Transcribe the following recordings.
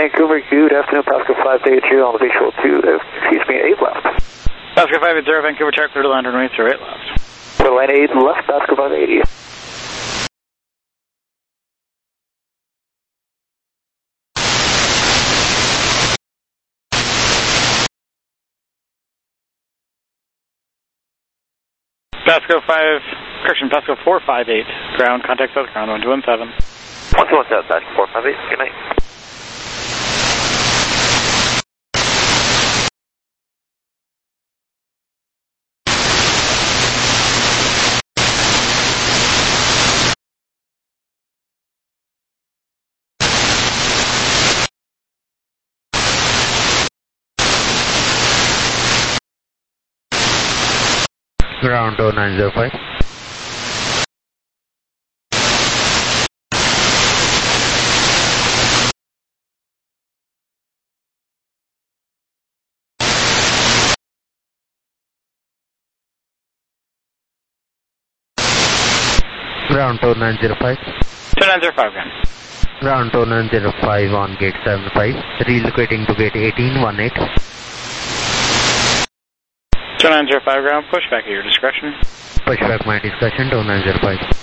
Vancouver, good afternoon, Pascal 580 on the visual 8 left. Pascal 580, Vancouver, Tower clear to land runway 08 left. For line 8 left, Pascal 580. Pascal 458, ground, contact south ground, 1217. 1217, Pascal 458, good night. Ground 2905. Ground 2905. 2905, ground. Ground 2905 on gate 75. Relocating to gate 1818. 2905, ground. Pushback at your discretion. Pushback my discussion, 2905.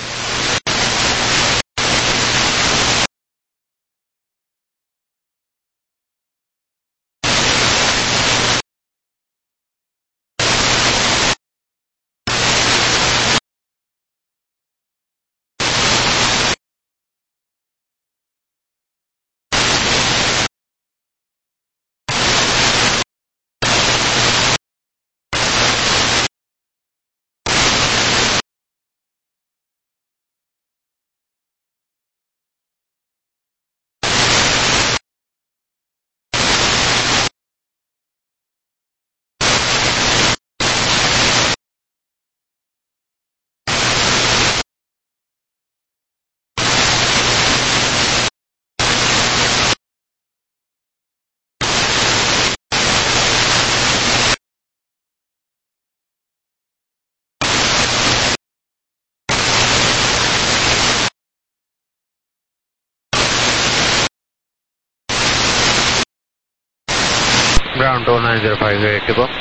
Ground 2905, ready to go.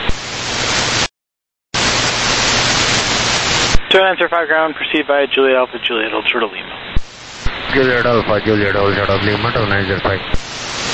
2905, ground. Proceed by Juliet Alpha, Juliet Ultra Lima. Juliet Alpha, Juliet Ultra Lima, 2905.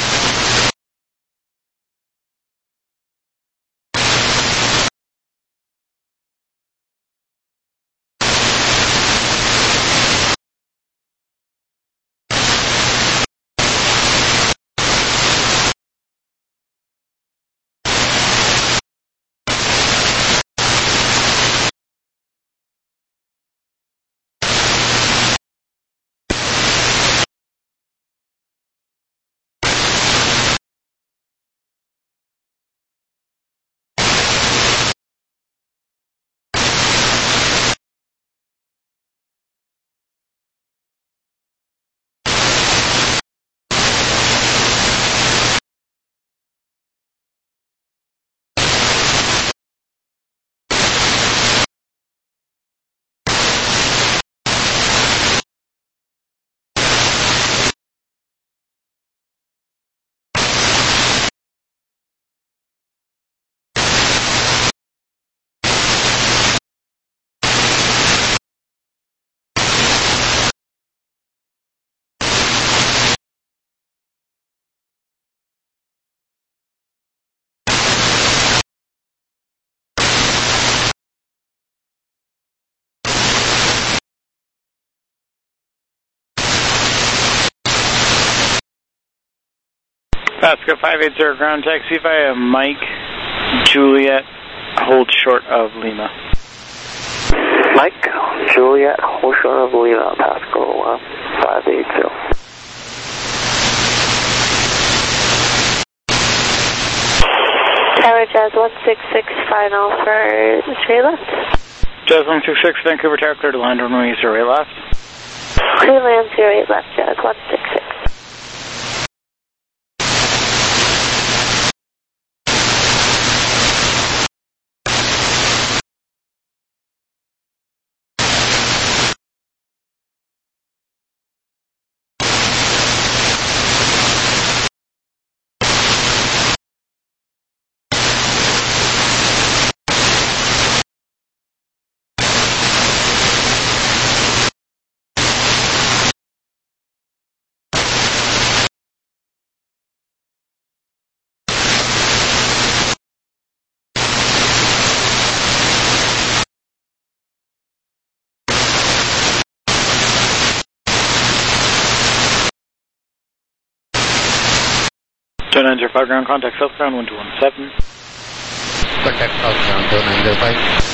Pascal 580, ground taxi via Mike, Juliet, hold short of Lima. Mike, Juliet, hold short of Lima, Pascal 580. Tower Jazz 166, final for 3 left. Jazz 166, Vancouver Tower clear to land runway 08 left. Clear land 08 left, Jazz 166. 2905 ground, contact south ground 1217. Contact south ground 2905.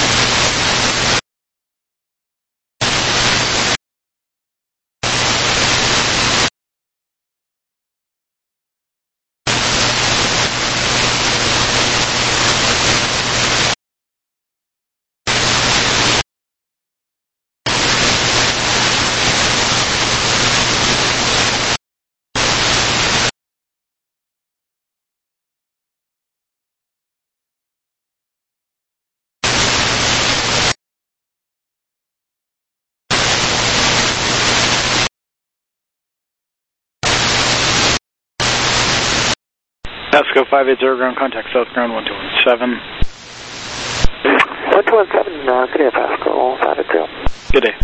Pasco 580 ground, contact south ground 1217. 1217, good day, Pasco 580. Good day.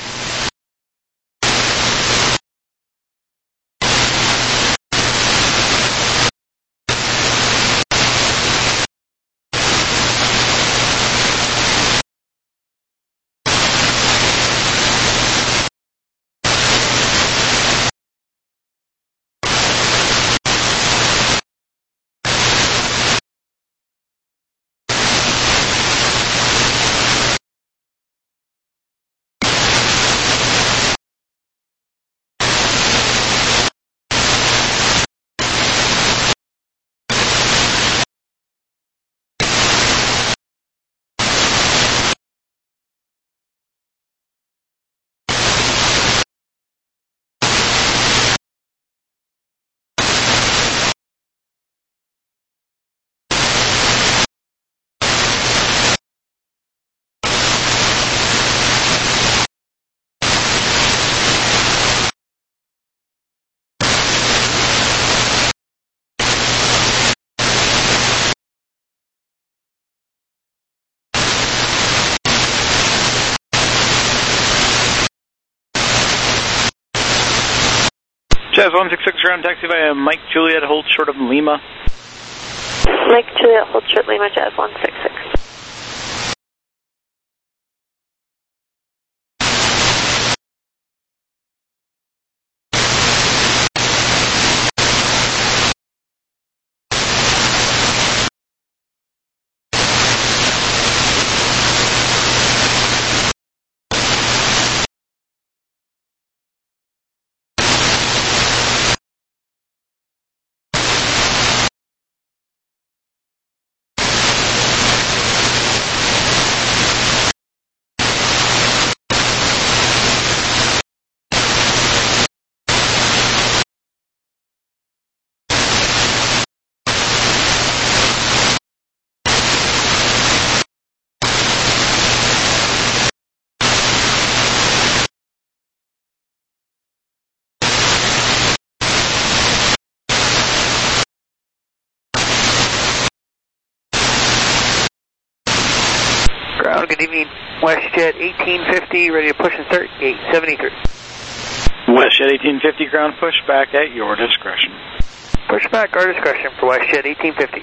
Jazz 166 ground, taxi via Mike Juliet, hold short of Lima. Mike Juliet, hold short Lima, Jazz 166. Ground, good evening. WestJet 1850, ready to push and start, gate 73. WestJet 1850 ground, push back at your discretion. Push back our discretion for WestJet 1850.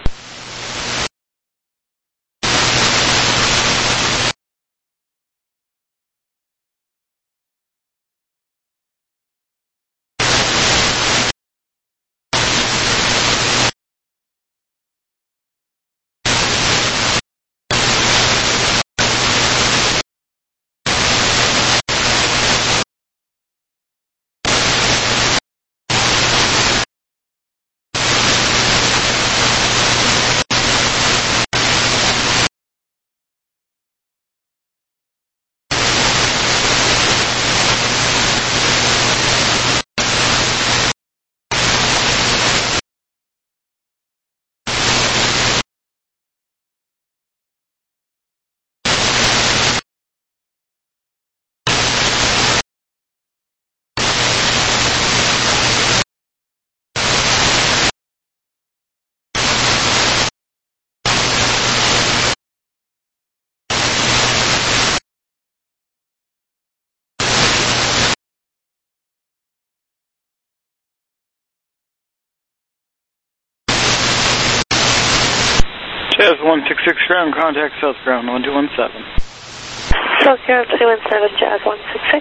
Jazz 166 ground, contact south ground 1217. South ground 217, Jazz 166.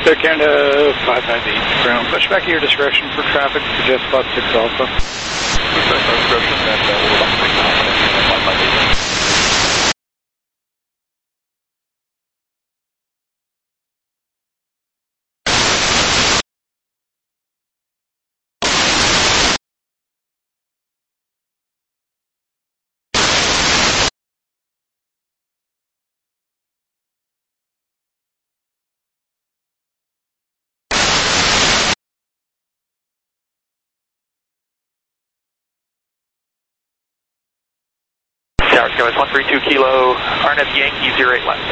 Air Canada 558, ground. Push back at your discretion for traffic, suggest spot 6 Alpha. Discretion, and we're about to take off. 558. Tower Skywest 132 Kilo, RNS Yankee 08 left.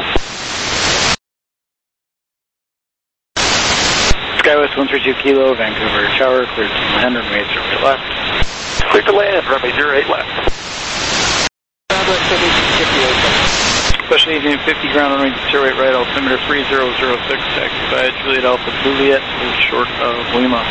Skywest 132 Kilo, Vancouver Tower, cleared to land, runway 08 left. Clear to land, runway 08 left. Special 1850, ground runway 08 right, altimeter 3006, taxi by Juliet Alpha Juliet, hold short of Lima.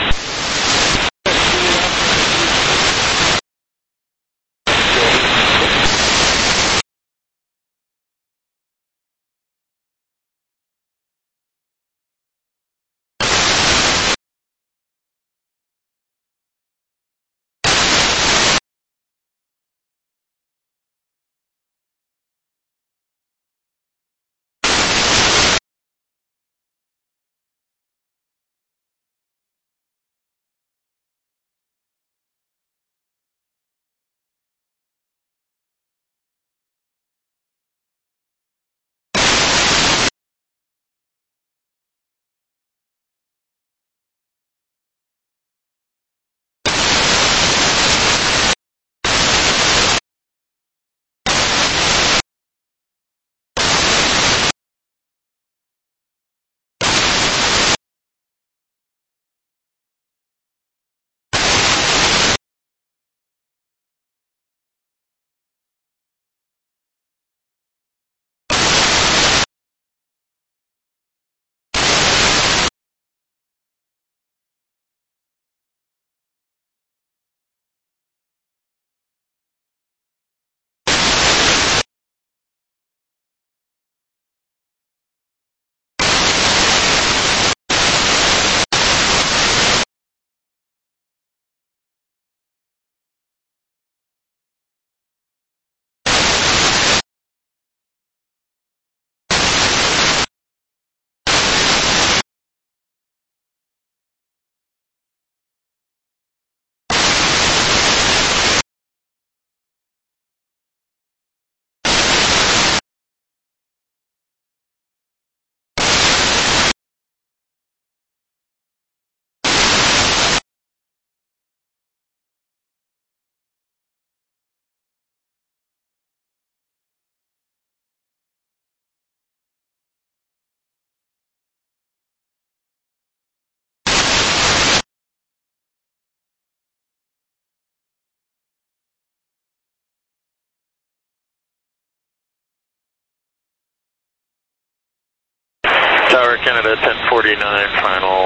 Tower Canada 1049, final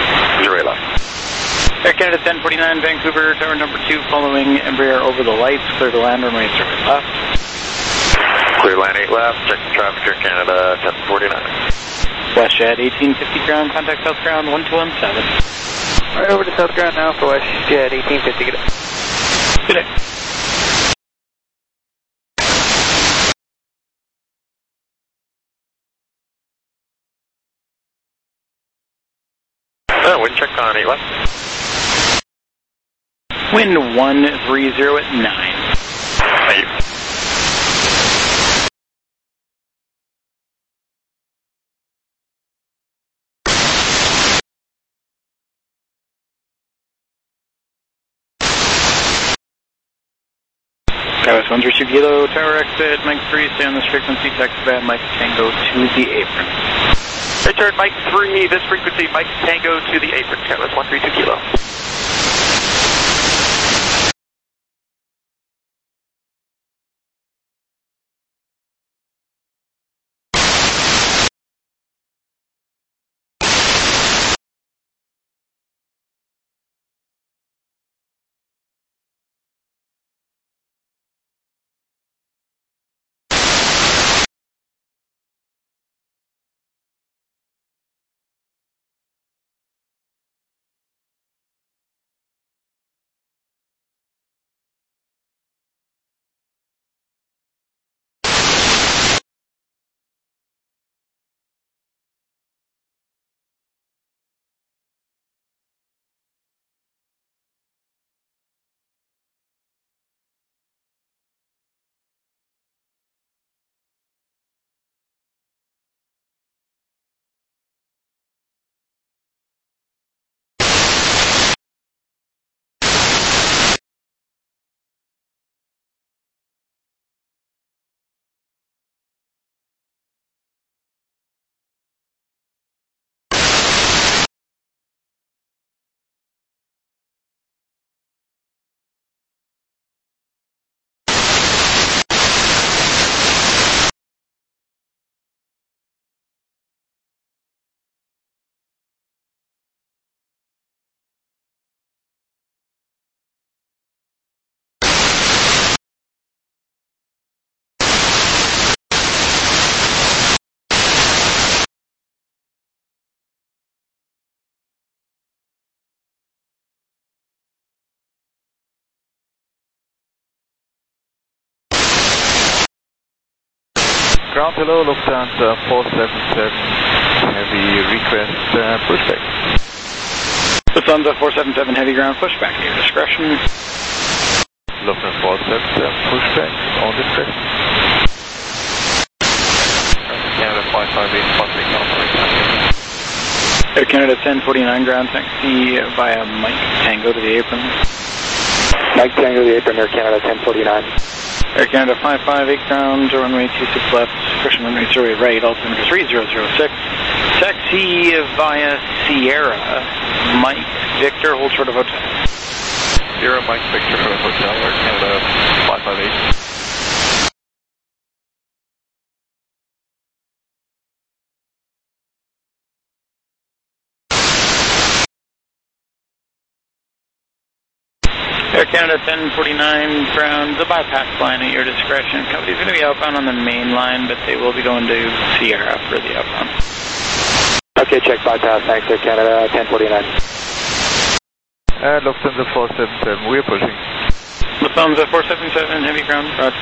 08 left. Air Canada 1049, Vancouver, tower number 2, following Embraer over the lights, clear to land, runway 08 left. Clear land 8 left, check the traffic, Air Canada 1049. WestJet 1850 ground, contact South Ground 1217. Right over to South Ground now for WestJet 1850, get it. Good day. Wind check on 8 left. Wind 130 at 9. Thank you. Skywest 132 Kilo, tower exit, Mike 3, stay on this frequency, taxi by Mike Tango to the apron. Return Mike 3, this frequency, Mike Tango to the apron, Skywest 132 Kilo. Ground hello, Lufthansa 477, heavy request pushback. Lufthansa 477, heavy ground pushback, at your discretion. Lufthansa 477, pushback, on discretion. Canada 558, possibly California. Air Canada 1049, ground taxi via Mike Tango to the apron. Mike Tango to the apron, Air Canada 1049. Air Canada 558, ground, runway 26 left, cushion runway 08 right, altimeter 3006. Taxi via Sierra, Mike Victor, hold short of hotel. Sierra, Mike Victor, hotel, Air Canada 558. Air Canada 1049, ground, the bypass line at your discretion. Company's going to be outbound on the main line, but they will be going to Sierra for the outbound. Okay, check bypass, thanks, Air Canada 1049. Lufthansa 477, we're pushing. Lufthansa 477, heavy ground, roger.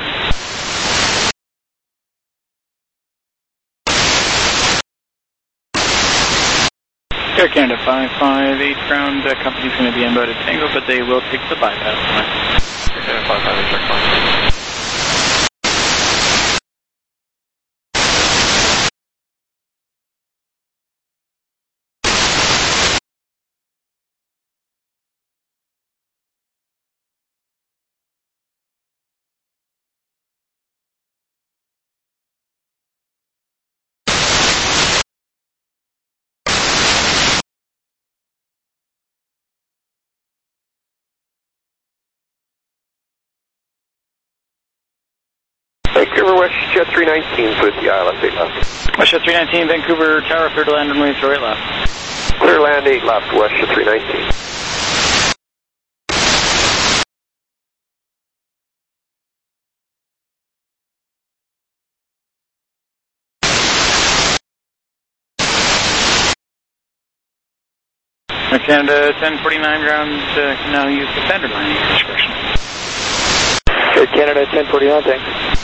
Air Canada 558, ground, company's going to be inbound at Tango, but they will take the bypass line. Air Canada 558, check bypass. Vancouver WestJet 319 with the ILS 8 left. WestJet 319, Vancouver Tower, clear to land runway 08 left. Clear land 8 left, WestJet 319. Air Canada 1049, ground, can now use the standard line at your discretion. Air Canada 1049, thanks.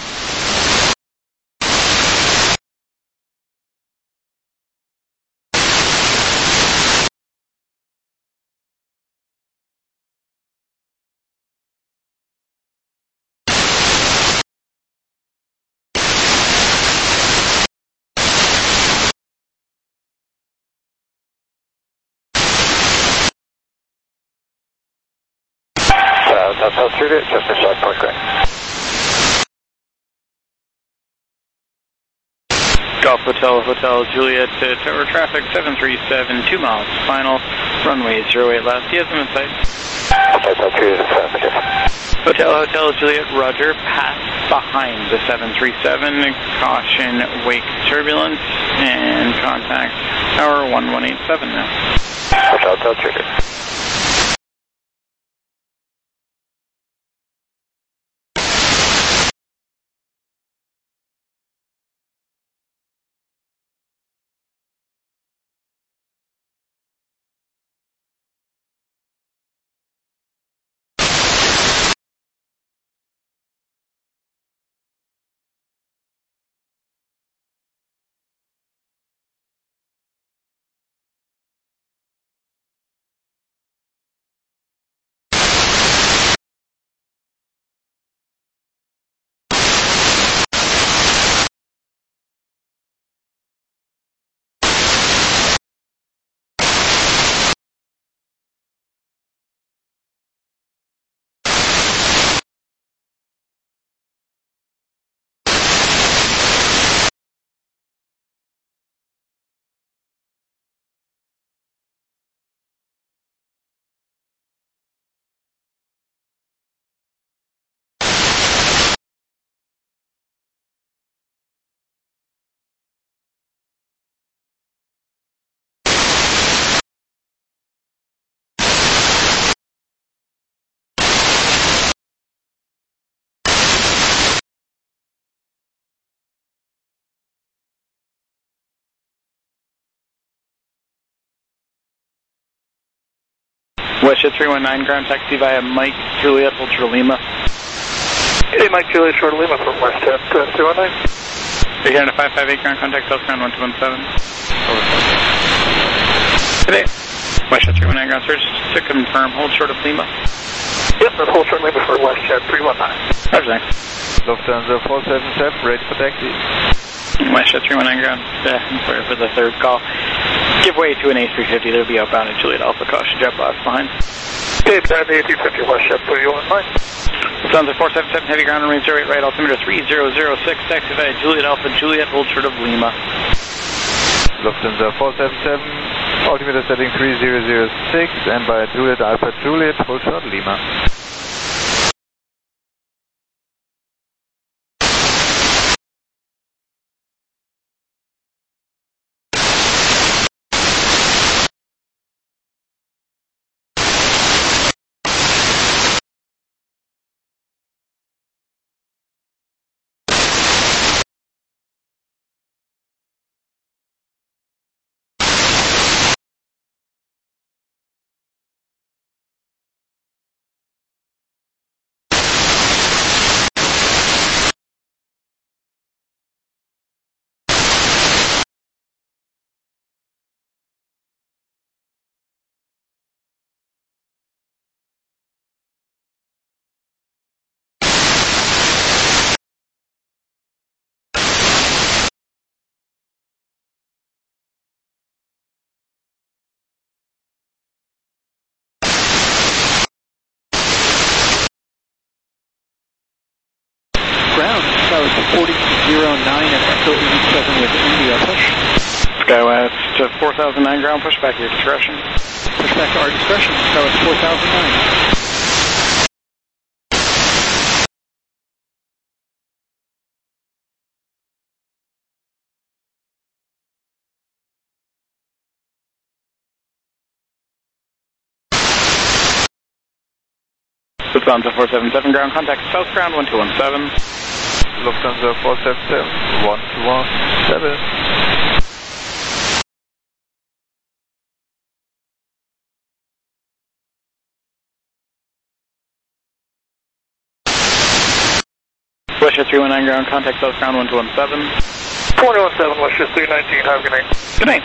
That's how through it, just a short point, correct. Golf Hotel, Hotel Juliet, tower traffic 737, 2 miles, final, runway 08 left, he has them in sight. Hotel Juliet, roger, pass behind the 737, caution, wake turbulence, and contact tower 1187 now. Hotel Juliet. WestJet 319, ground taxi via Mike Juliet, Ultra Lima. Hey, Mike Juliet, Short Lima from WestJet 319. Canada 558 ground contact, South ground 1217. Today, WestJet 319 ground search to confirm, hold short of Lima. Yep, that's hold short Lima for WestJet 319. Roger, thanks. Lufthansa 477, ready for taxi. WestJet 319 ground, sorry for the third call. Give way to an A350, they'll be outbound at Juliet Alpha, caution jet blast behind. Okay, that's the A350 WestJet 319. Lufthansa 477, heavy ground runway 08 right, altimeter 3006, taxi via Juliet Alpha, Juliet, hold short of Lima. Lufthansa 477, altimeter setting 3006, and by Juliet Alpha, Juliet, hold short Lima. Ground, Skywest 4009 at Echo 87 with India, push. Skywest 4009 ground, push back to your discretion. Push back to our discretion, Skywest 4009. Lufthansa 477 ground contact, South ground 1217. Lufthansa 477, 1217. WestJet 319 ground contact, South ground 1217. 417, WestJet 319, have a good night. Good night.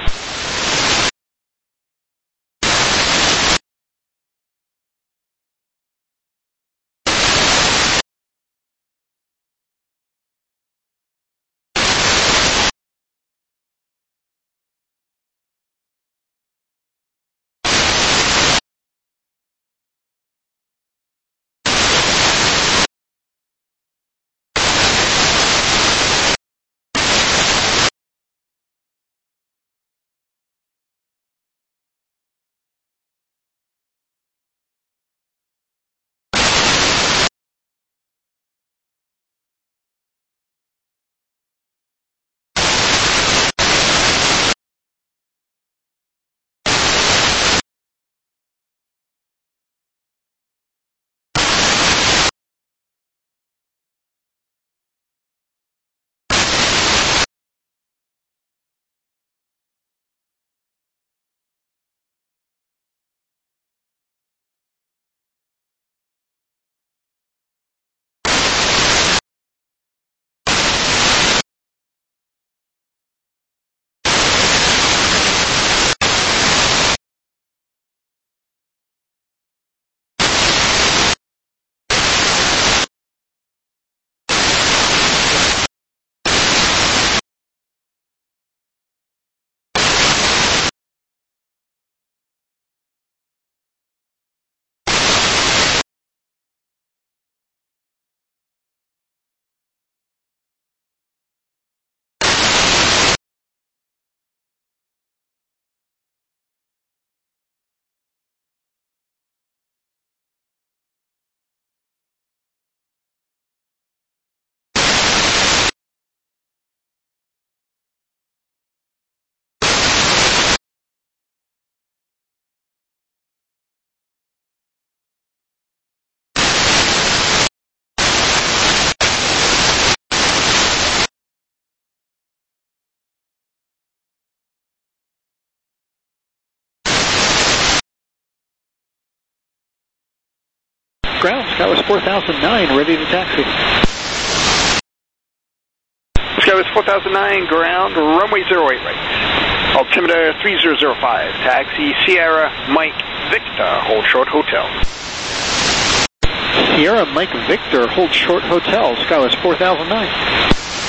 Ground, Skywest 4009, ready to taxi. Skywest 4009, ground, runway 08 right. Altimeter 3005, taxi Sierra Mike Victor, hold short hotel. Sierra Mike Victor, hold short hotel, Skywest 4009.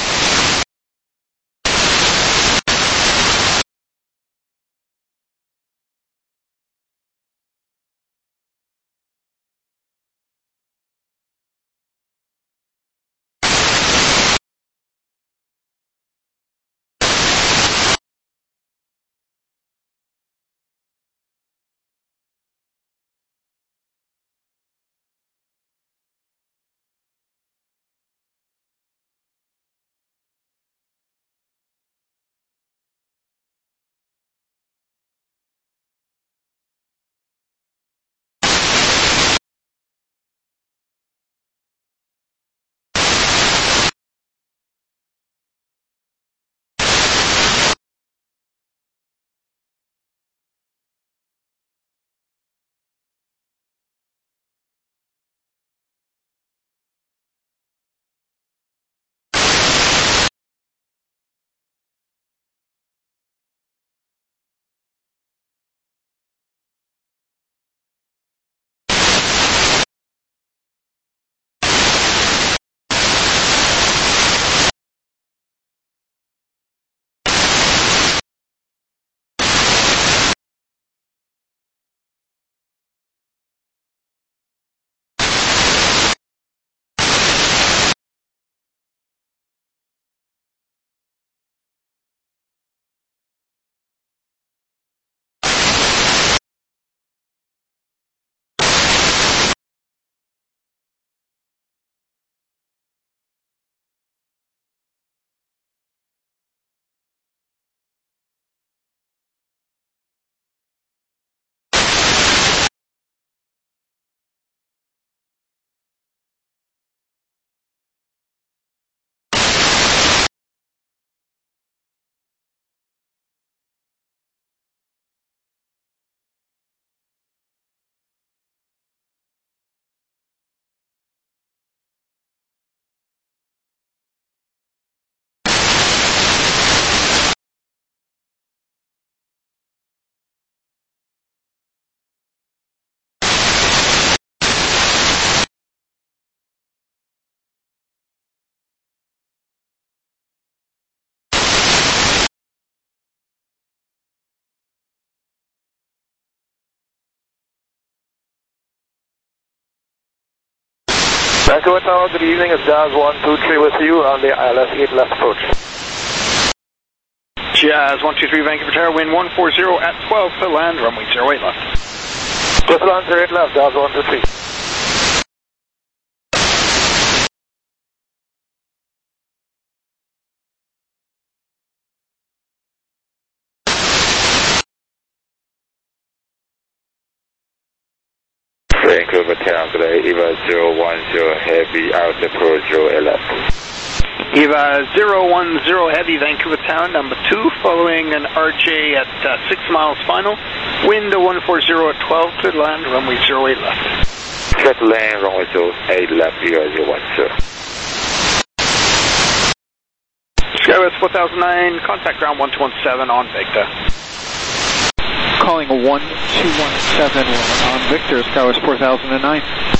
Vancouver Tower, good evening. It's Jazz 123 with you on the ILS 8 left approach. Jazz 123 Vancouver Tower, wind 140 at 12 to land, runway 08 left. Just land 08 left, Jazz 123. Vancouver Tower, today, EVA 010 Heavy, out approach 08 left. EVA 010 Heavy, Vancouver Tower, number 2, following an RJ at 6 miles final, wind 140 at 12, clear to land, runway 08 left. Clear to land, runway 08 left, EVA 010. Skywest 4009, contact ground 1217 on Victor. Calling 1217 on Victor, Skywest 4009.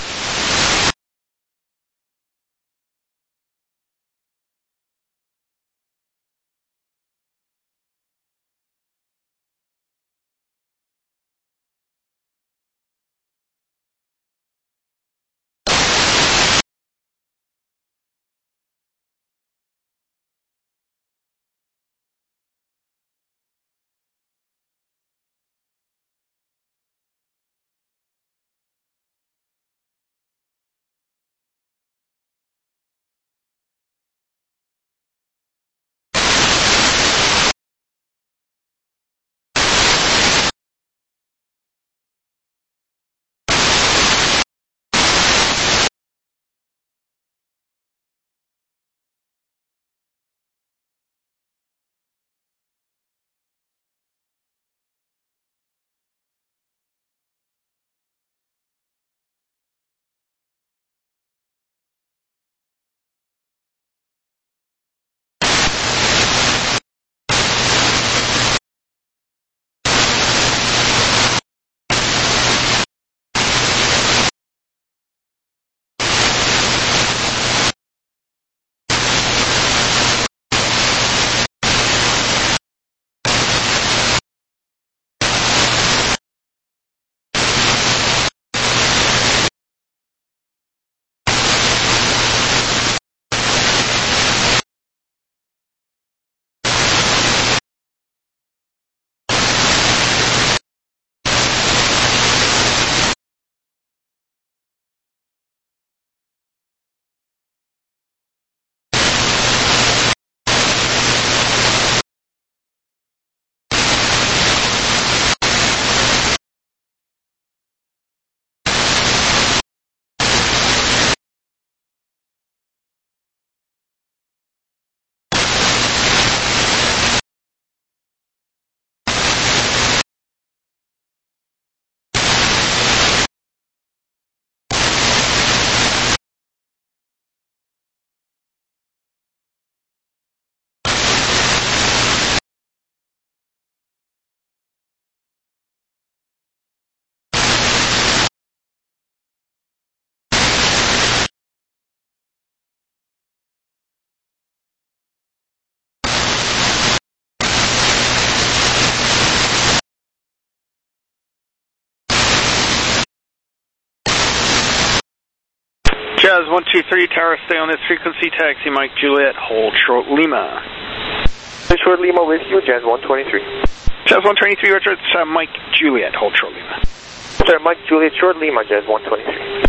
Jazz 123 Tower, stay on this frequency, taxi Mike Juliet, hold short Lima. Short Lima with you, Jazz 123. Jazz 123, Roger, it's Mike Juliet, hold short Lima. Sir, Mike Juliet, short Lima, Jazz 123.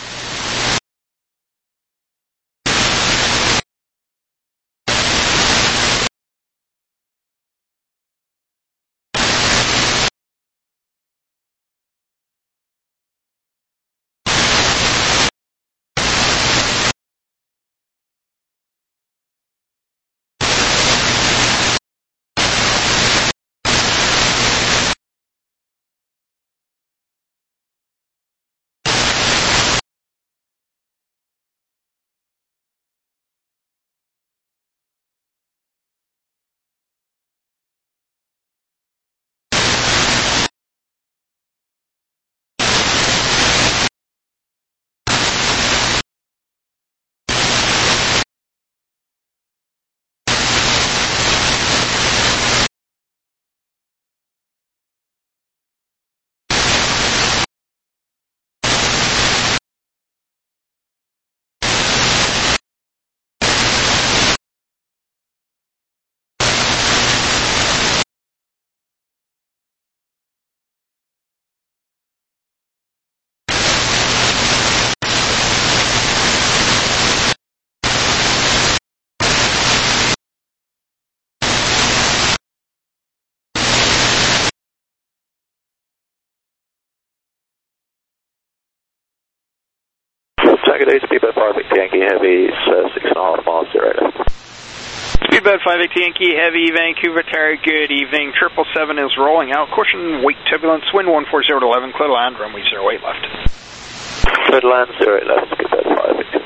Good day, Speedbird 580 Yankee Heavy, 6.5 miles to right left. Speedbird 580 Yankee Heavy, Vancouver Terry, good evening. 777 is rolling out. Caution, wake turbulence, wind 140 to 11, clear to land, runway 08 left. Clear to land, 08 left, Speedbird 580.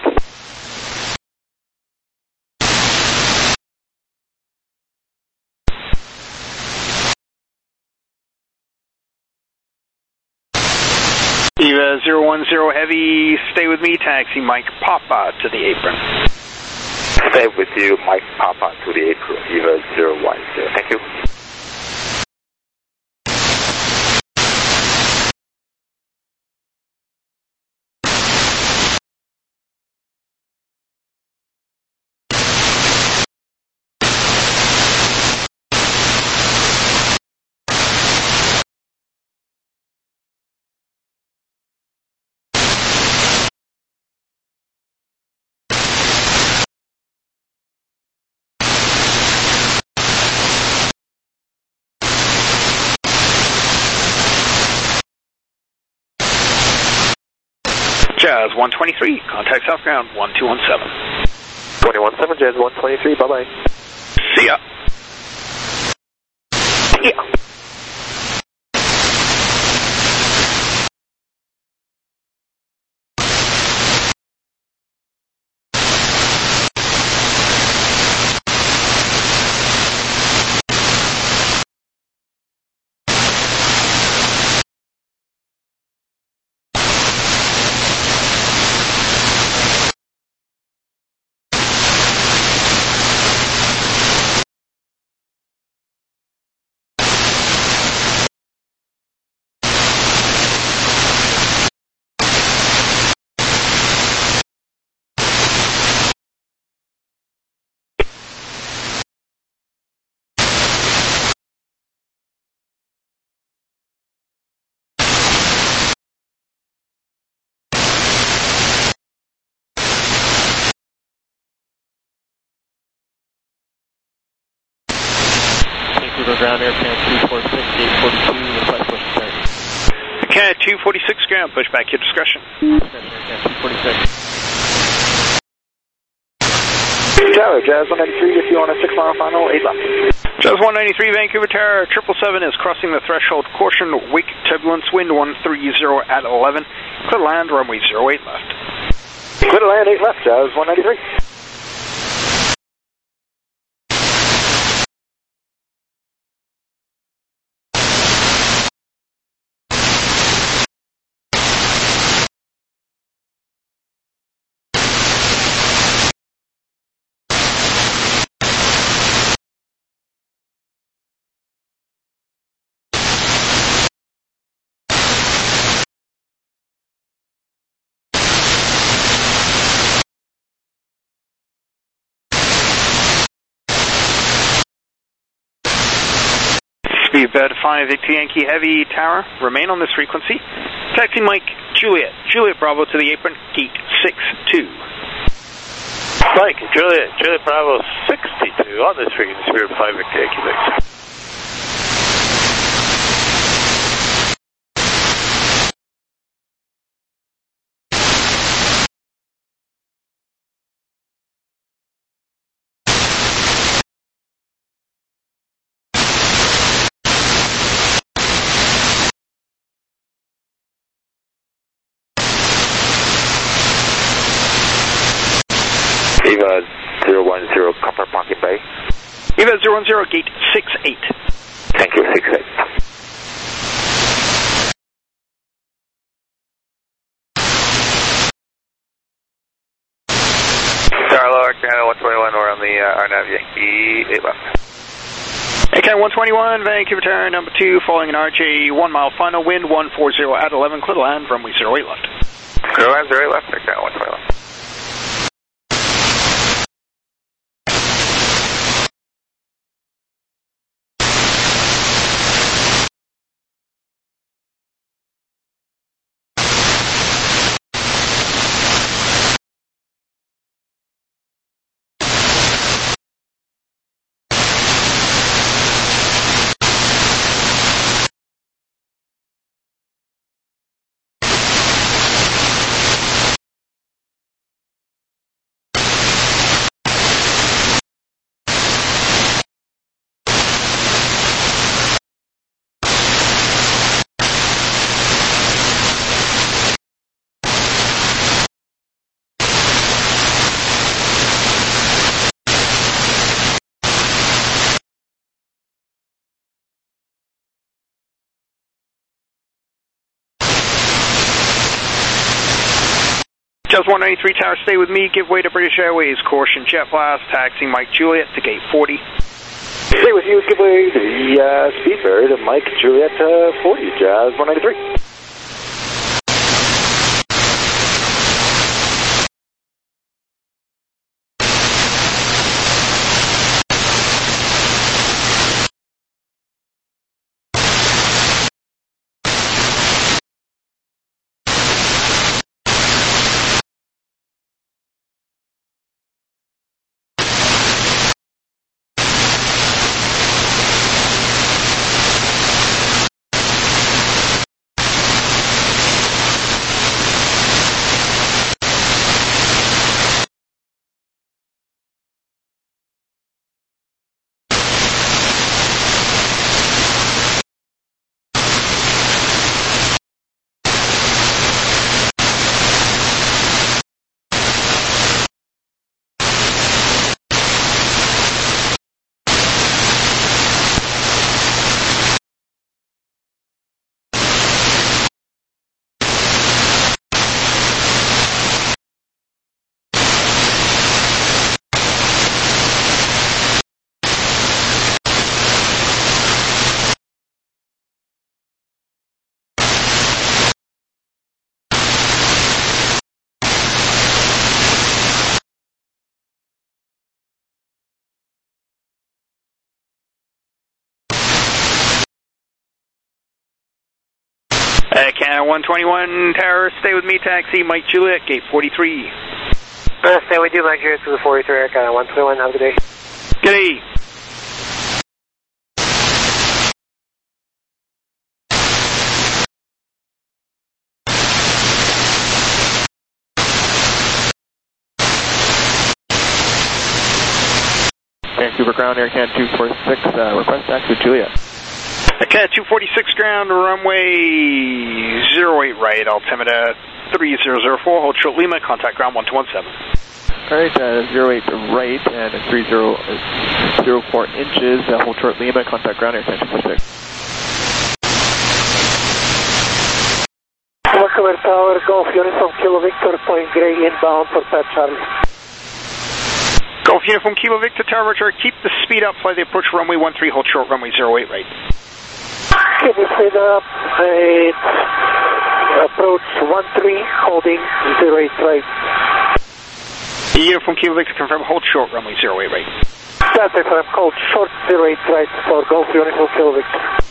Eva 010 Heavy, stay with me, taxi Mike Papa to the apron. Stay with you, Mike Papa to the apron, Eva 010. Thank you. Jazz 123, contact Southground 1217. 217, Jazz 123, bye-bye. See ya. See ya. Ground Air Can 246, 842, request push start. Can 246 ground, push back your discretion. Can 246. Tower, Jazz 193, if you on a 6 mile final, 8 left. Jazz 193, Vancouver Tower, 777 is crossing the threshold. Caution, wake turbulence, wind 130 at 11. Clear land, runway 08 left. Clear to land, 8 left, Jazz 193. Speedbed 5 Victor Yankee Heavy Tower, remain on this frequency. Taxi Mike Juliet, Juliet Bravo to the apron, gate 62. Mike, Juliet Bravo 62 on this frequency, Speedbed 5 Victor Yankee Victor. EVA 010, Copper Parking Bay. EVA 010, gate 68. Thank you, 68. Tower Lower, Canada 121, we're on the RNAV Yankee 8 left. AK 121, Vancouver Tower, number 2, following an RJ 1 mile final, wind 140 at 11, clear to land, runway 08 left. Clear to land 08 left, AK 121. Just 193 Tower, stay with me, give way to British Airways, caution jet blast, taxi Mike Juliet to gate 40. Stay with you, give way to the Speedbird, Mike Juliet 40, Jazz 193. Canada 121 Tower, stay with me, taxi Mike Juliet, gate 43. Stay with you, Mike Juliet to the 43, Canada 121, have a good day. Good day. Vancouver Ground Air Canada 246, request taxi with Juliet. Canada 246 ground, runway 08 right, altimeter 3004, hold short Lima, contact ground 1217. Alright, 08 right and 3004 inches, hold short Lima, contact ground Air Canada 246. Vancouver Tower, Golf Uniform Kilo Victor, Point Grey, inbound for Pat Charlie. Golf Uniform Kilo Victor Tower, Roger, keep the speed up, fly the approach runway 13, hold short runway 08 right. Keep the speed up, approach 13, holding 08 right. Uniform Kilo Victor, confirm, hold short, runway 08 right. That's it, I'm hold short 08 right for Golf Uniform Kilo Victor.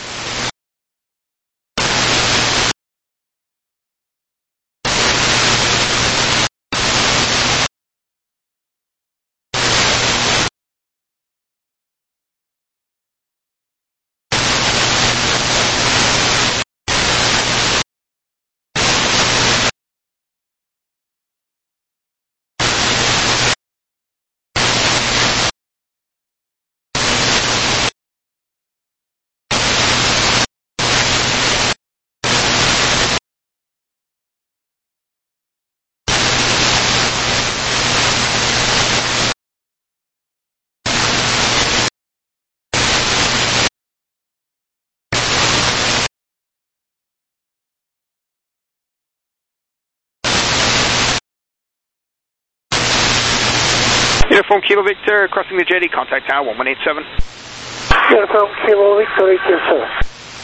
Uniform Kilo Victor, crossing the jetty, contact tower 1187. Uniform Kilo Victor 827.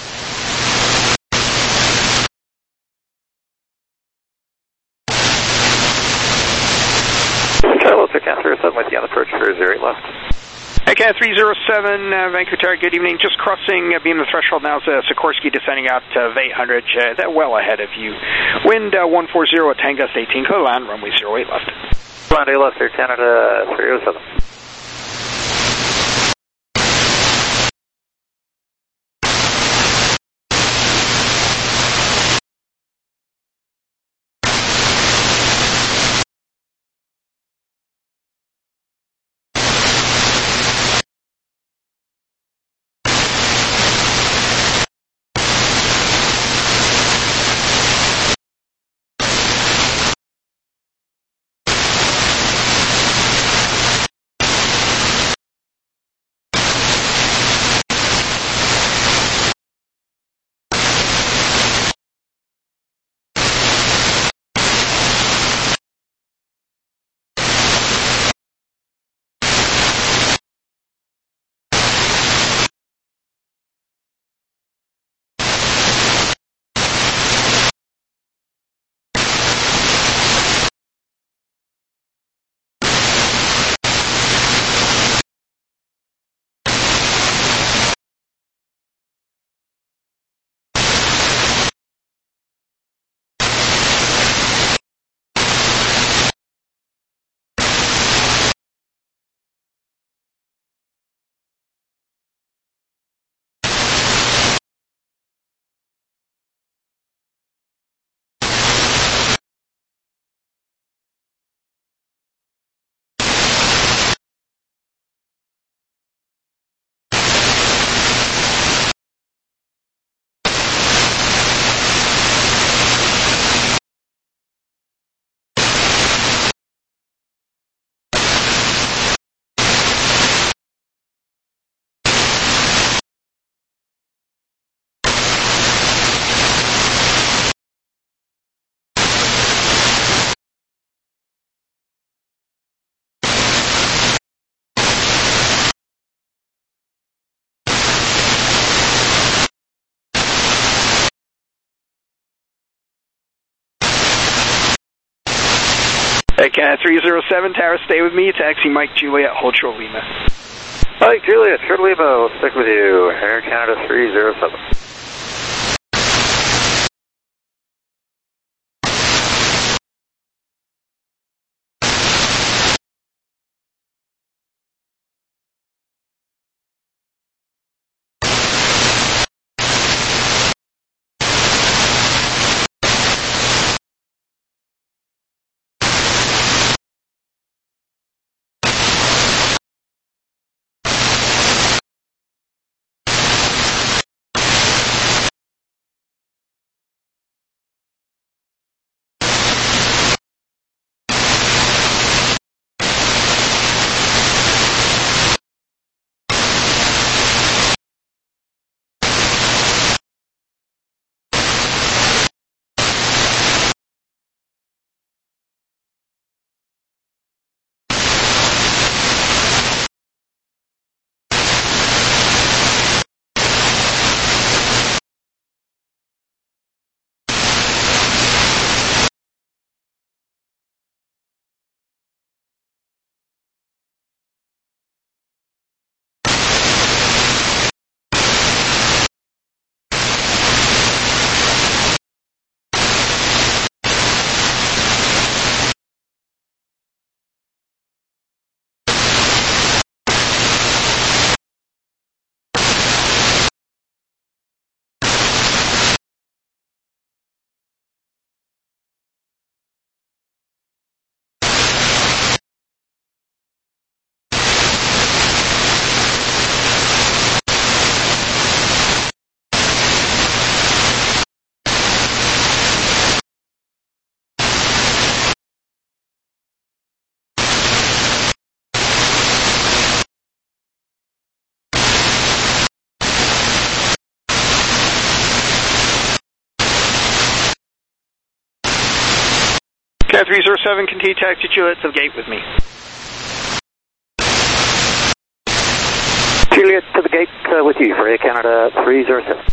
Charlotte, Cat 307 with you on approach for 08 left. Cat 307, Vancouver Tower, good evening. Just crossing, being the threshold now is Sikorsky descending out of 800, that well ahead of you. Wind 140 at Tangus 18, clear land, runway 08 left. Land A left, Air Canada 307. Cat 307, Tower, stay with me. Taxi Mike Juliet, hold short Lima. Mike Juliet, short Lima, we'll stick with you. Air Canada 307. Sky 307, continue taxi Juliet to the gate with me. Juliet to the gate with you for Air Canada 307.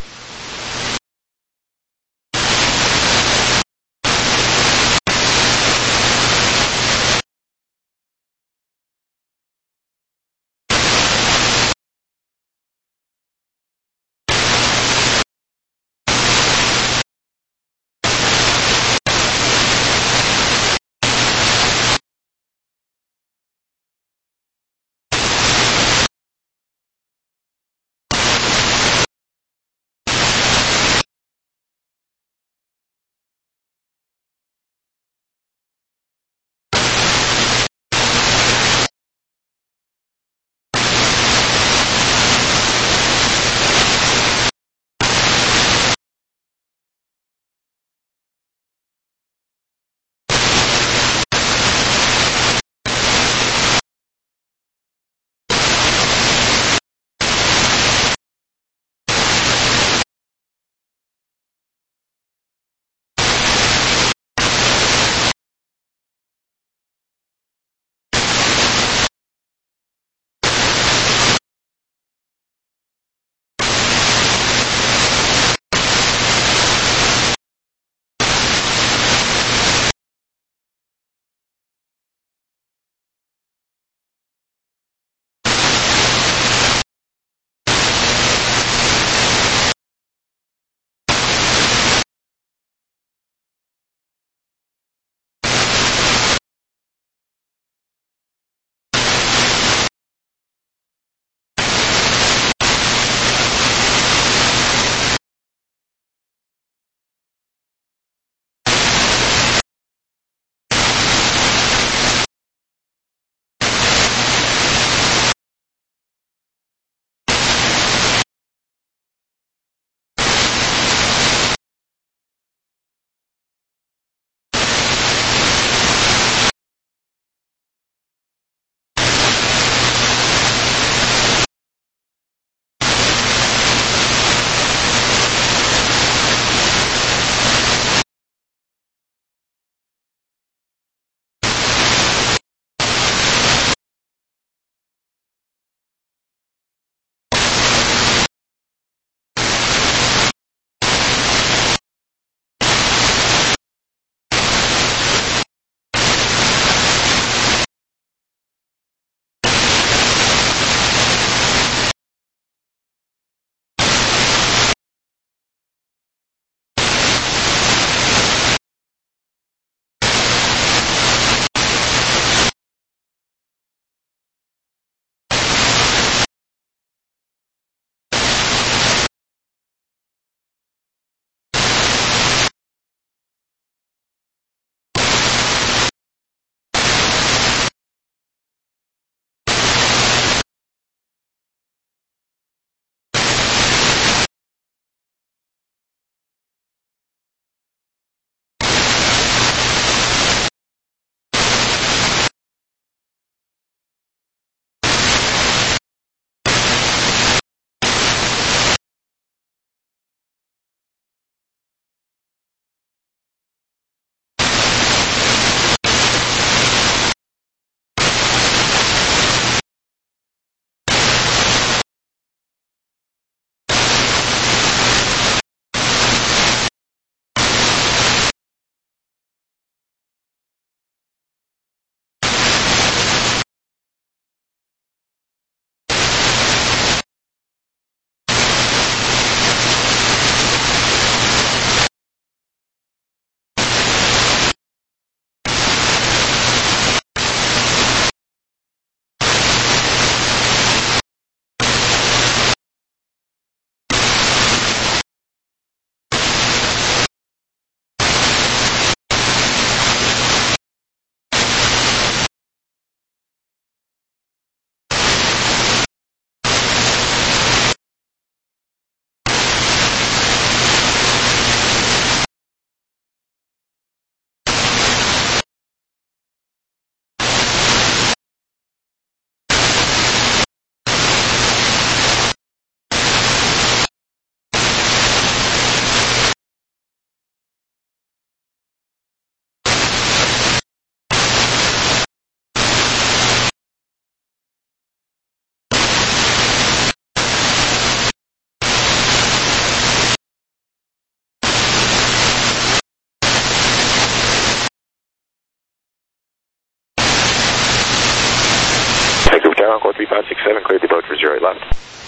Hotel, Encore 3567, clear departure 08 left.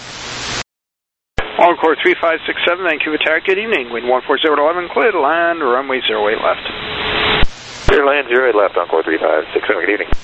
Encore 3567, Vancouver Tower, good evening. Wind 14011, clear to land, runway 08 left. Clear land 08 left, Encore 3567, good evening.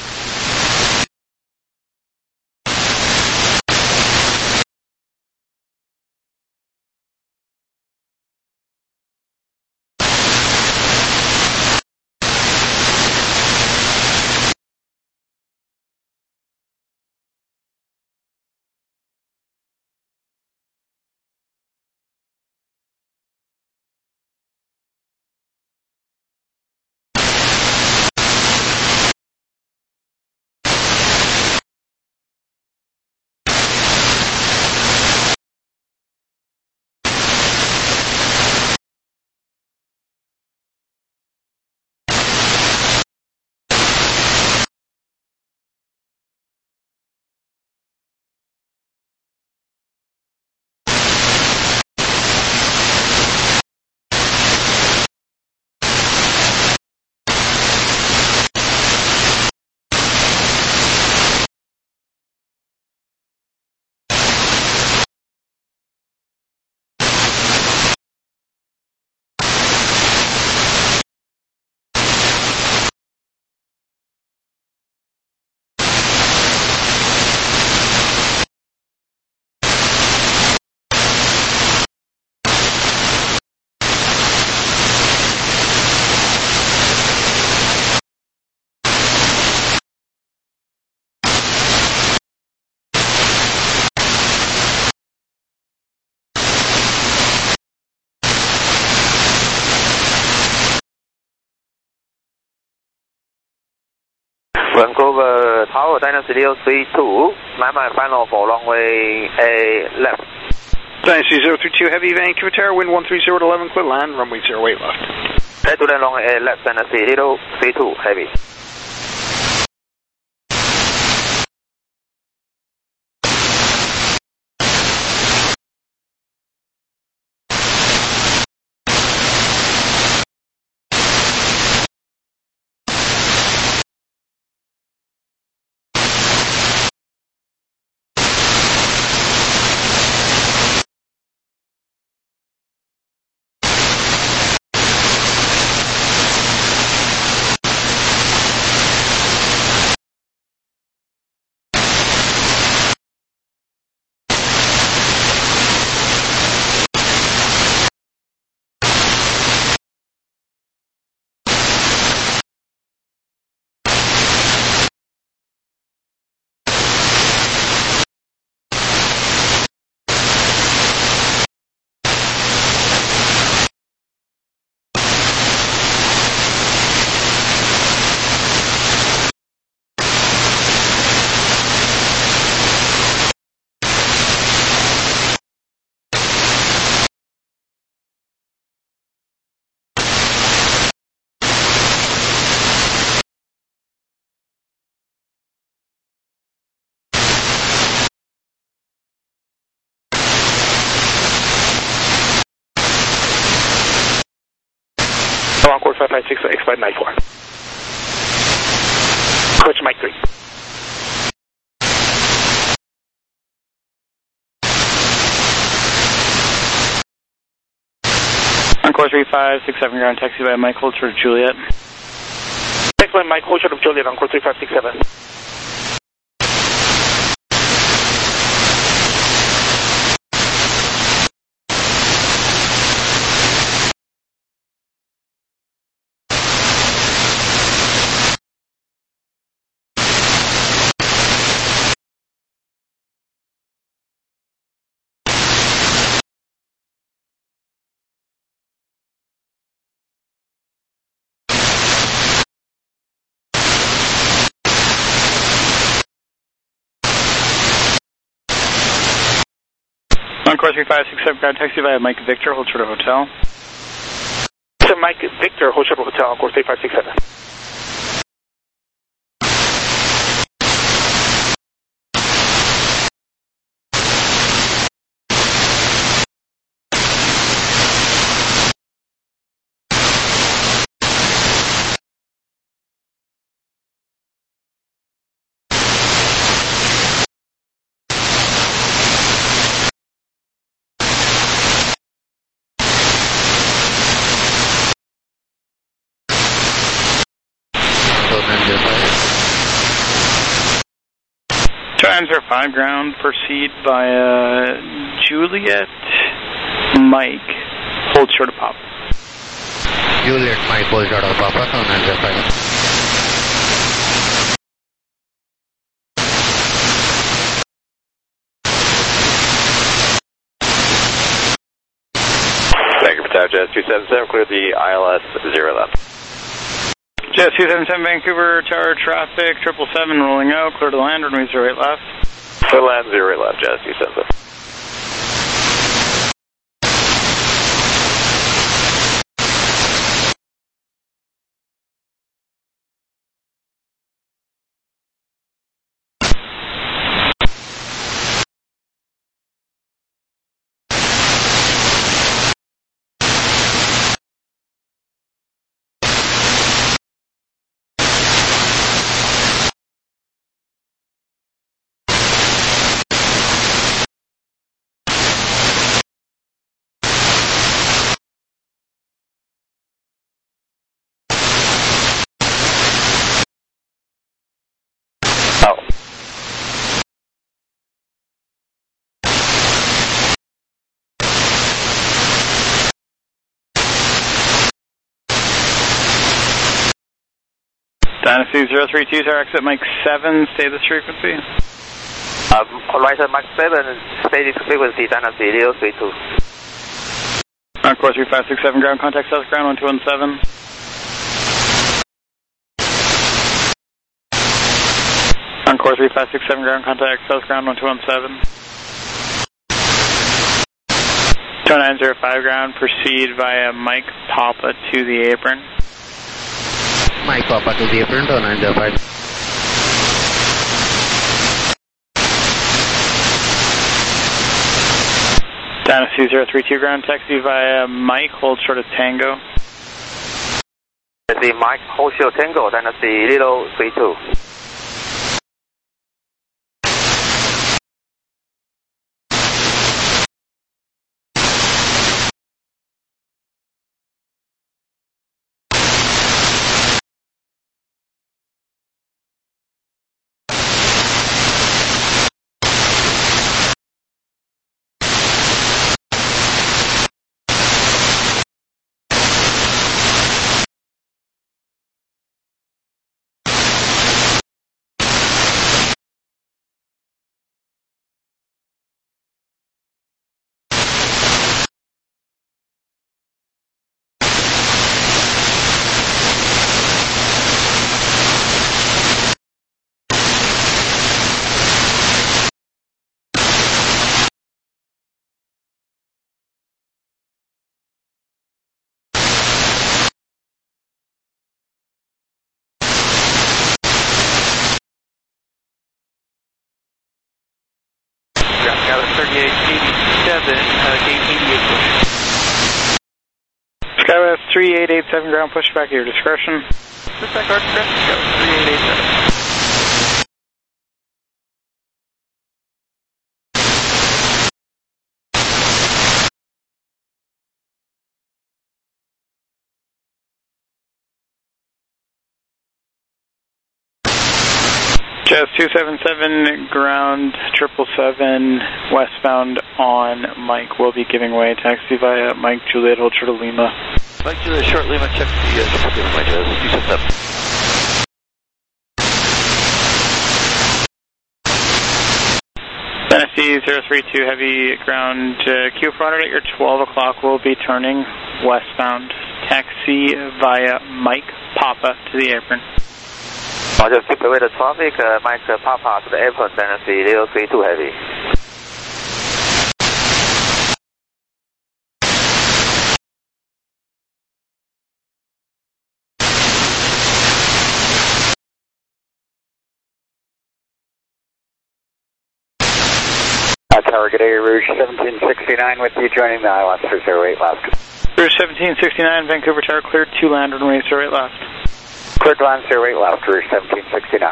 Vancouver Tower, Dynasty 032, my final for runway left. Dynasty 032 Heavy, Vancouver Tower, wind 13011, clear land, runway 08 left. Clear to land runway left, Dynasty 032 Heavy. Encore 556, expect 94. Coach Mike 3. Encore 3567, ground taxi by Mike, hold short of Juliet. Taxi by Mike, hold short of Juliet, Encore 3567. Encore 3567, ground taxi via Mike Victor, hold short of hotel. So Mike Victor, hold short of hotel, Encore 3567. 5 ground, proceed via Juliet, Mike, hold short of Pop. Juliet, Mike, hold short of Papa, 7905. Thank you for Tower Jazz 277, clear the ILS 0 left. Jazz 277 Vancouver, tower traffic, 777 rolling out, clear to land, runway 08 left. Clear to land 08 left, Jazz 277. Dynasty 032, tower exit Mike 7, stay this frequency. Right, Mike 7, stay this frequency, Dynasty 032. On course 3567, ground contact south ground 1217. On course 3567, ground contact south ground 1217. 2905 ground, proceed via Mike Papa to the apron. Mike Papa to the apron, 2905. Dynasty 032 ground, taxi via Mike, hold short of Tango. Dynasty Mike, hold short of Tango, Dynasty 032. Skywest 3887 ground, push back at your discretion. Push back our discretion, Skywest 3887. Jazz 277, ground 777, westbound on Mike. We'll be giving way. Taxi via Mike Juliet, hold short of Lima. Mike Juliet, short Lima, check the triple Lima, Jazz 277. Dynasty 032, heavy ground Q400 at your 12 o'clock. We'll be turning westbound. Taxi via Mike Papa to the apron. Roger, keep away the traffic, Mike Papa to the airport, Dynasty 032 heavy. Tower, good day, Rouge 1769 with you joining the ILS for 08 left. Rouge 1769, Vancouver Tower cleared to land, runway 08 left. Cleared to land 08 left, Rouge 1769.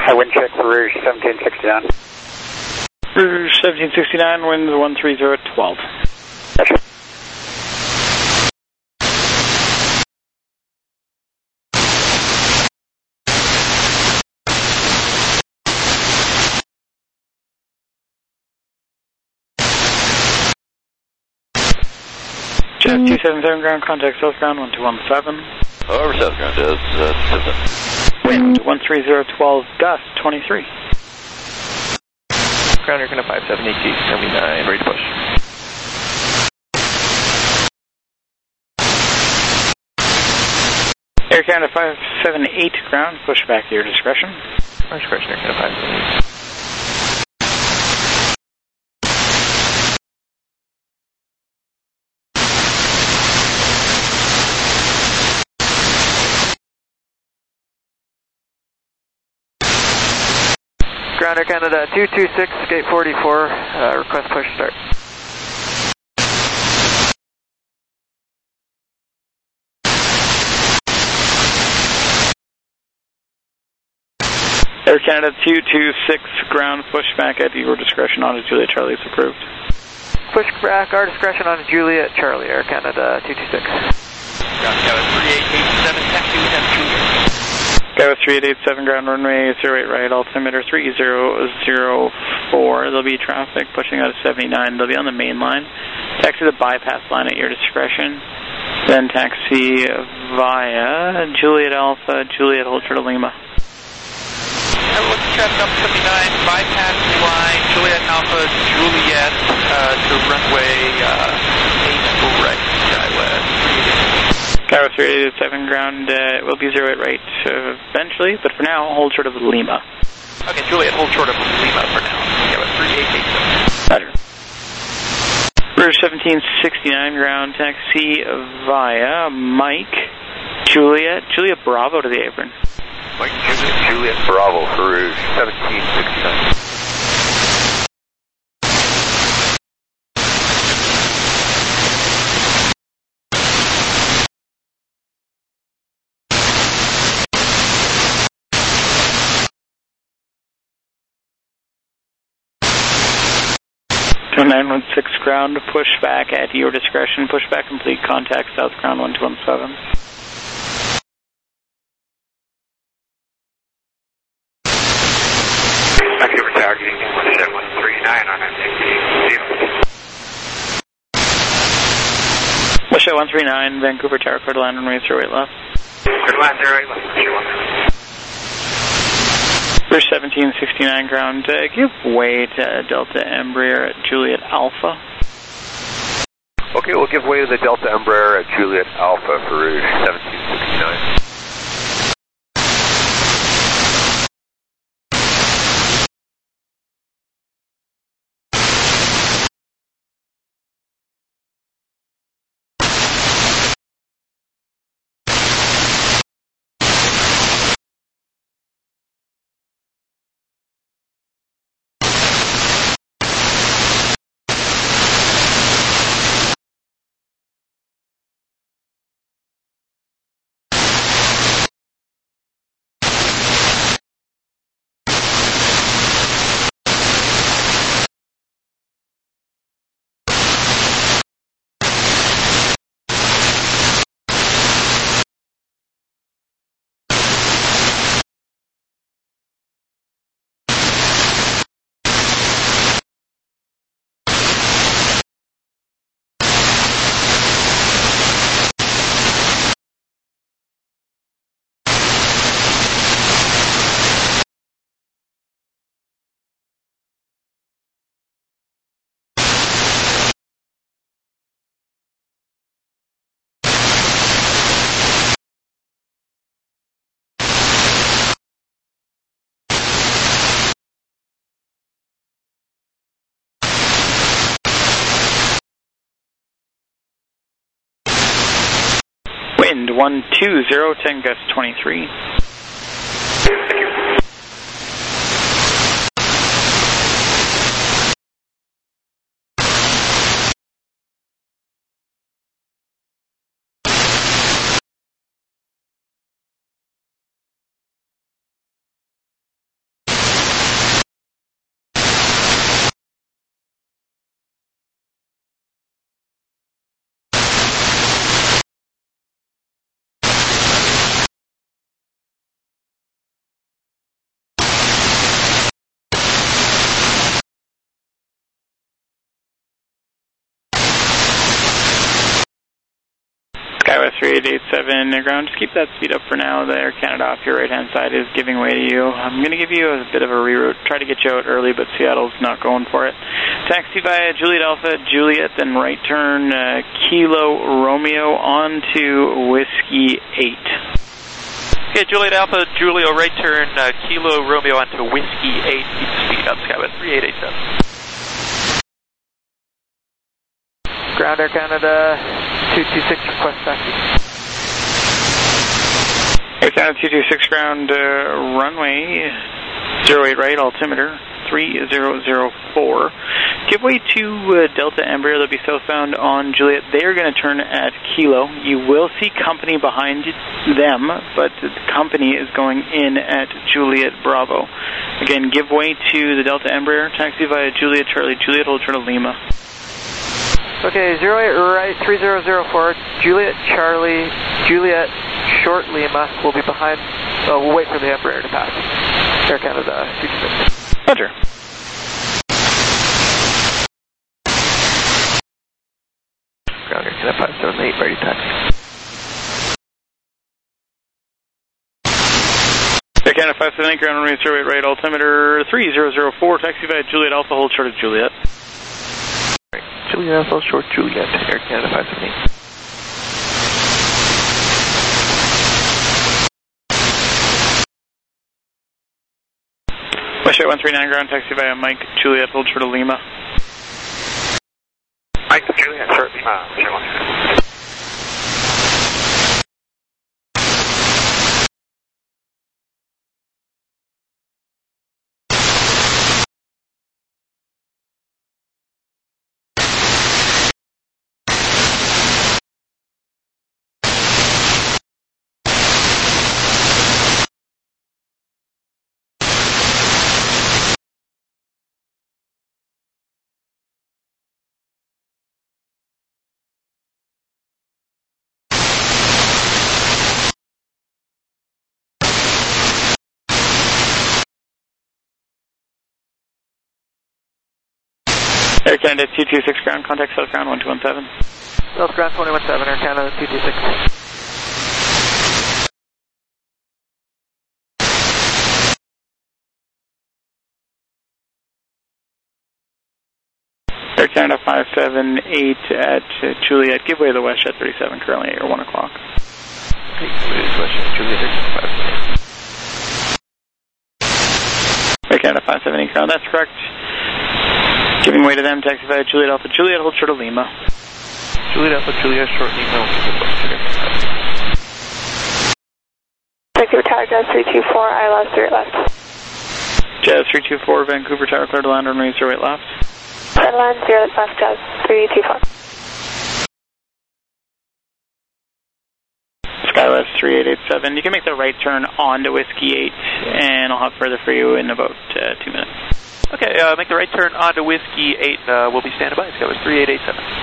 Wind check for Rouge 1769. Rouge 1769, winds 130 at 12. Gotcha. Jet 277 ground, contact south ground 1217. Over south ground, Jazz 77. Wind 13012, gust 23. Ground Air Canada 57, ET 79, ready to push. Air Canada 578 ground, push back at your discretion. Our discretion, Air Canada 578. Ground Air Canada 226, gate 44, request push start. Air Canada 226, ground, push back at your discretion on Juliet Charlie is approved. Push back, our discretion on Juliet Charlie, Air Canada 226. Ground Tower 3887, taxi with Juliet. Go 3887, ground runway 08 right, altimeter 3004. There'll be traffic pushing out of 79. They'll be on the main line. Taxi the bypass line at your discretion. Then taxi via Juliet Alpha, Juliet Hold Short of Lima. What's the traffic up 79, bypass line, Juliet Alpha, Juliet to runway 8 right, skywest. Tower 3887 ground, it will be 08 right eventually, but for now, hold short of Lima. Okay, Juliet, hold short of Lima for now. Tower 3887. Roger. Rouge 1769 ground, taxi via Mike, Juliet Bravo to the apron. Mike, Juliet Bravo for Rouge 1769. So 916 ground, push back at your discretion, push back complete, contact south ground 1217. Thank you for targeting 139 on M60. Wish 139, Vancouver Tower, clear to land runway 08 left. Clear to land 08 left, Rouge 1769 ground, give way to Delta Embraer at Juliet Alpha. Okay, we'll give way to the Delta Embraer at Juliet Alpha for Rouge 1769. Wind 120, 10 gust 23. Skywest 3887, ground, just keep that speed up for now. The Air Canada off your right-hand side is giving way to you. I'm going to give you a bit of a reroute, try to get you out early, but Seattle's not going for it. Taxi via Juliet Alpha, Juliet, then right turn Kilo Romeo on to Whiskey 8. Okay, Juliet Alpha, Julio, right turn Kilo Romeo on to Whiskey 8, keep the speed up, Skywest 3887. Ground Air Canada 226, request taxi. Air Canada 226 ground, runway 08 right, altimeter 3004. Give way to Delta Embraer, they'll be southbound on Juliet. They are going to turn at Kilo. You will see company behind them, but the company is going in at Juliet Bravo. Again, give way to the Delta Embraer, taxi via Juliet Charlie, Juliet hold turn to Lima. Okay, 08 right, 3004, Juliet Charlie, Juliet Short Lima will be behind, we'll wait for the Embraer to pass. Air Canada 226. Roger. Ground Air Canada 578, ready taxi. Air Canada 578, ground runway 08 right, altimeter 3004, taxi via Juliet Alpha, hold short of Juliet. Juliet Alpha, short Juliet, Air Canada 578. West 139 ground, taxi via Mike Juliet, hold short of Lima. Mike Juliet, short Lima, West 139. Air Canada 226 ground, contact South Ground 1217. South Ground 217, Air Canada 226. Air Canada 578 at Juliet, give way to the WestJet 37, currently at 1 o'clock. Air Canada 578 ground, that's correct. Giving way to them, taxi via Juliet Alpha, Juliet, hold short of Lima. Juliet Alpha, Juliet, short Lima. Vancouver Tower, Jazz 324, ILS 3 left. Jazz 324, Vancouver Tower, clear to land, runway 08 left. Clear to land, 0 left, Jazz 324. Skywest 3887, you can make the right turn on to Whiskey 8, and I'll have further for you in about 2 minutes. Okay, make the right turn onto Whiskey 8. We'll be standing by. Skywest 3887.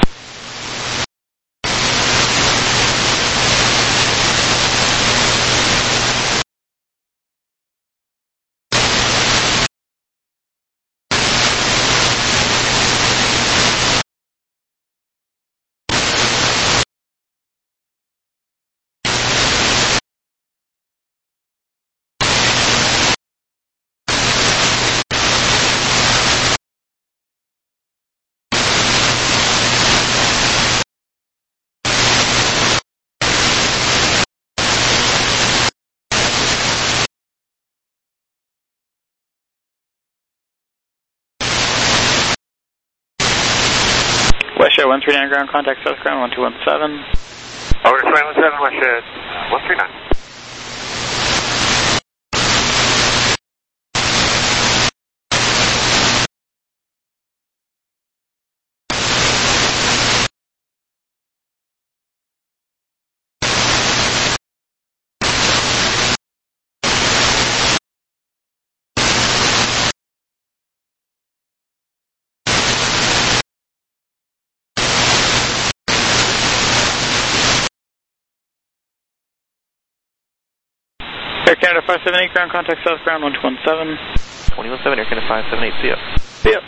WestJet 139 ground, contact South Ground 1217. Over to 217, WestJet 139. Air Canada 578 ground, contact South Ground 1217. 217, Air Canada 578, see ya. See ya.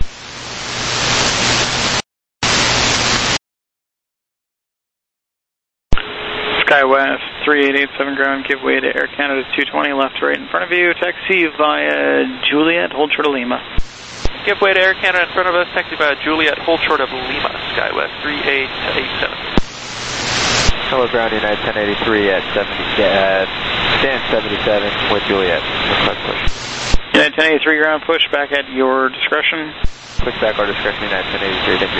SkyWest 3887 ground, give way to Air Canada 220, left to right in front of you, taxi via Juliet, hold short of Lima. Give way to Air Canada in front of us, taxi via Juliet, hold short of Lima, SkyWest 3887. Hello, ground United 1083 at stand 77 with Juliet. Request push. United 1083 ground, push back at your discretion. Push back our discretion, United 1083, thank you.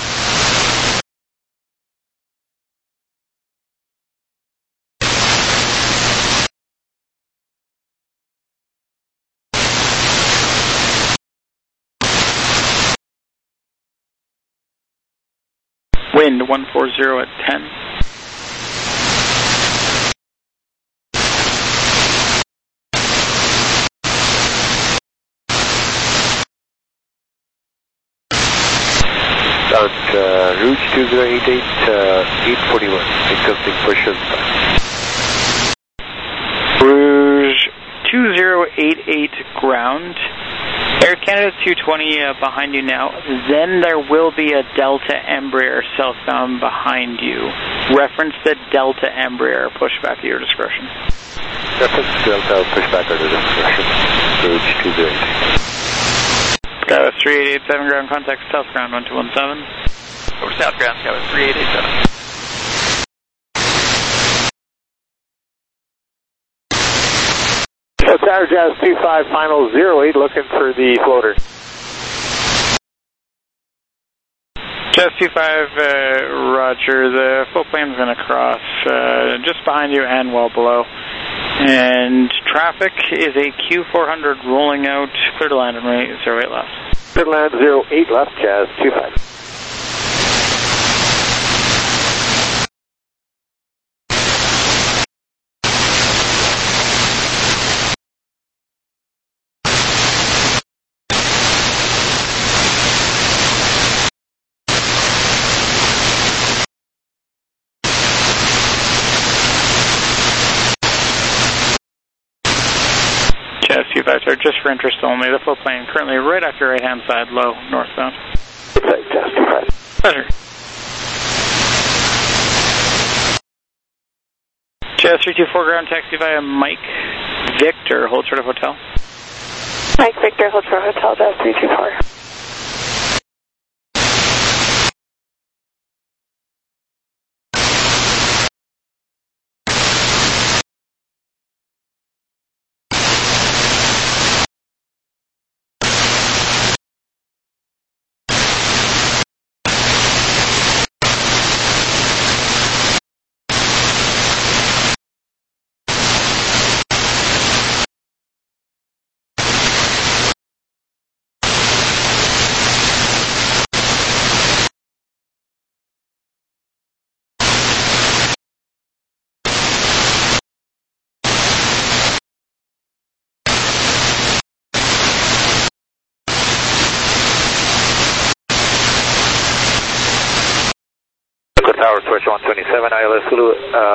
Wind 140 at 10. Rouge 2088, 841, accepting pushes. Rouge 2088 ground. Air Canada 220 behind you now. Then there will be a Delta Embraer southbound behind you. Reference the Delta Embraer, push back at your discretion. Reference Delta, push back at your discretion. Rouge 208. SkyWest 3887 ground, contact south ground 1217. Over south ground, SkyWest 3887. Tower Jazz 25 final 08, looking for the floater. Jazz 25, roger, the full plane's going to cross just behind you and well below. And traffic is a Q400 rolling out, clear to land runway 08 left. Clear to land 08 left, Jazz 25. Jazz 25, just for interest only, the full plane currently right off your right-hand side, low, northbound. Jazz 25. Pleasure. Jazz 324 ground, taxi via Mike Victor, hold short of hotel. Mike Victor, hold short of hotel, Jazz 324. Tower switch 127, ILS Zulu,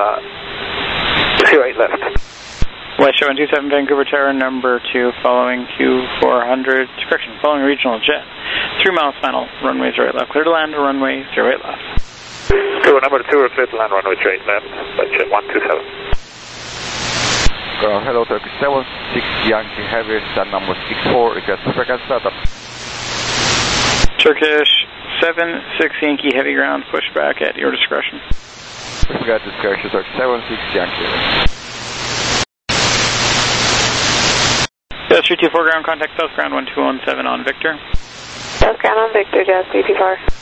08 left. West Show 127, Vancouver Tower, number 2, following Q400, correction, following regional jet. 3 miles final, runway 08 left, clear to land, runway 08 left. Tower number 2, clear to land, runway 08 left, jet 127. Hello, Turkish 76 Yankee Heavy, stand number 64, request for frequency startup. Turkish 76 Yankee Heavy ground, push back at your discretion. Push back at discretion, Turkish 76 Yankee Heavy. Jazz 324 ground, contact south ground 1217 on Victor. South ground on Victor, Jazz 324.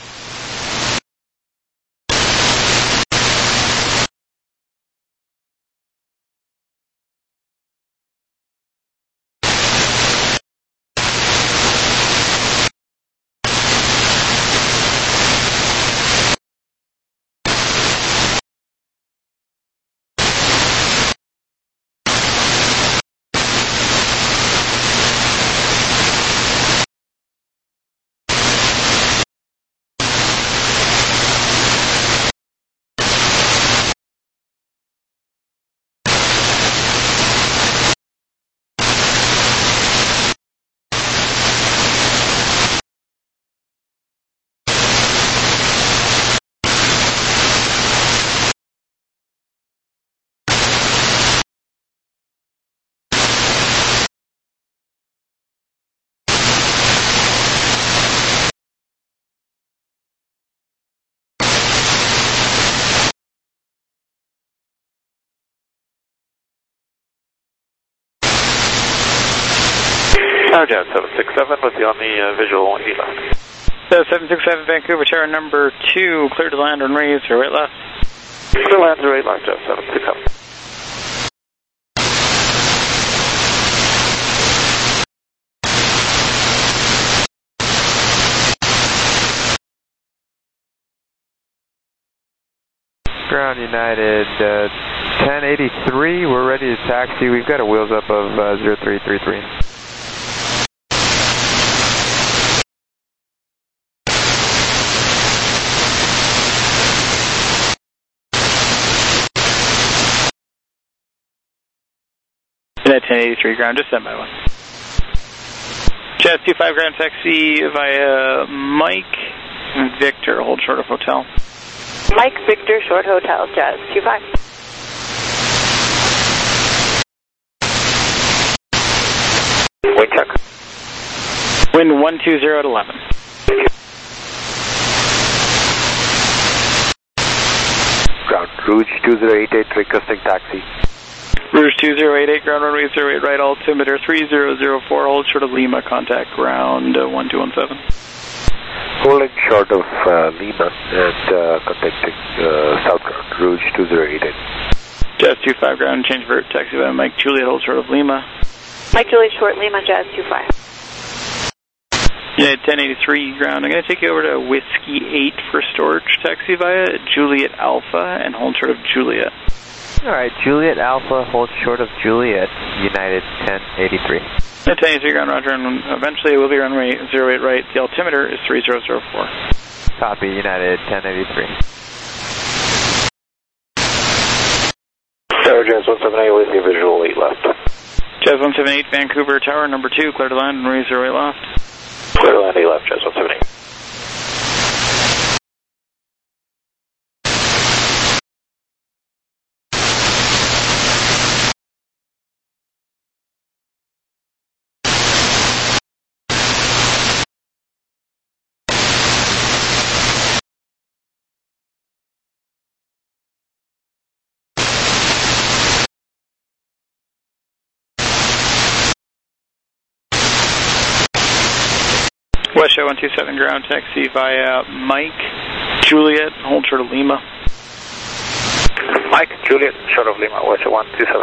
Jazz 767 with you on the visual 8 left. 767 Vancouver Tower number 2, clear to land on raise, 08 left. Clear to land 08 left, Jazz 767. Ground United 1083, we're ready to taxi. We've got a wheels up of 0333. At 1083 ground, just send by one. Jazz 25 ground taxi via Mike Victor, hold short of hotel. Mike Victor, short hotel, Jazz 25. Wind check. Wind 120 at 11. Ground Rouge 2088 requesting taxi. Rouge 2088, ground runway 08 right, altimeter 3004, hold short of Lima, contact ground 1217. Holding short of Lima and contacting South Ground Rouge 2088. Jazz 25 ground, change vert, taxi by Mike Juliet, hold short of Lima. Mike Juliet, short Lima, Jazz 25. United 1083 ground, I'm going to take you over to Whiskey 8 for storage, taxi via Juliet Alpha and hold short of Juliet. Alright, Juliet Alpha, hold short of Juliet, United 1083. 1083 ground, roger, and eventually it will be runway 08 right. The altimeter is 3004. Copy, United 1083. Tower Jazz 178 with you, visual 8 left. Jazz 178, Vancouver Tower number 2, clear to land, runway 08 left. Clear to land 8 left, Jazz 178. West Show 127 ground, taxi via Mike Juliet, hold short of Lima. Mike Juliet, short of Lima, West Show 127.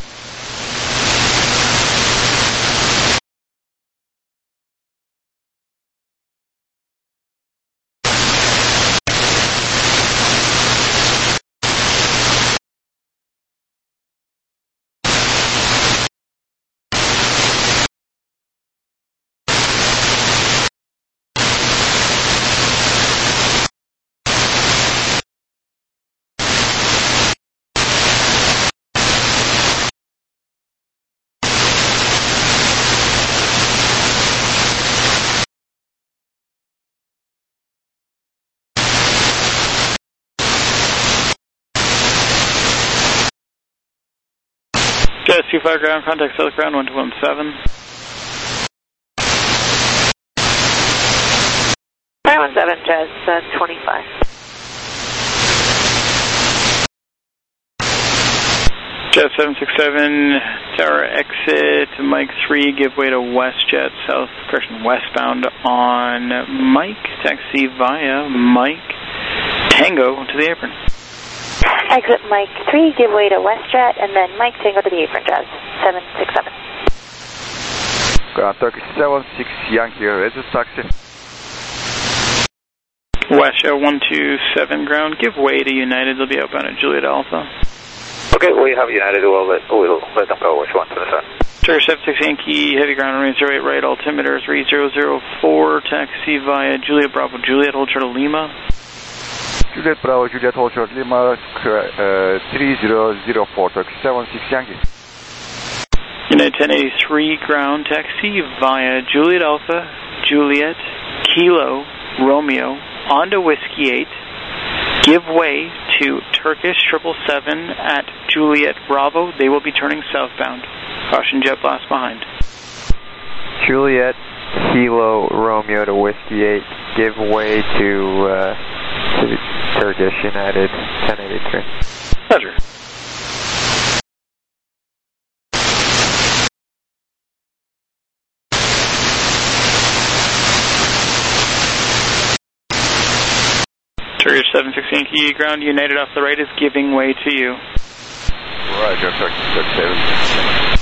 Jazz 25 ground, contact South Ground 1217. 517, Jazz 25. Jazz 767, tower exit, Mike 3, give way to WestJet, westbound on Mike, taxi via Mike Tango to the apron. Exit Mike 3, give way to WestJet, and then Mike Tango to the apron, Jazz 767. Ground Turkish 76 Yankee, exit taxi. West Show 127 ground, give way to United, they'll be outbound at Juliet Alpha. Okay, we have United, we'll let them go, which one to the side? Turkish 76 Yankee, heavy ground runway 08 right, altimeter 3004, taxi via Juliet Bravo Juliet, hold short of Lima. Juliet Bravo Juliet, hold short Lima, 3004, Turkish 76 Yankee. United 1083 ground, taxi via Juliet Alpha, Juliet, Kilo, Romeo, onto Whiskey 8, give way to Turkish 777 at Juliet Bravo. They will be turning southbound. Caution jet blast behind. Juliet, Kilo, Romeo to Whiskey 8, give way to Turkish United 1083. Roger. British 760 Yankee, ground United off the right is giving way to you. Roger, 7.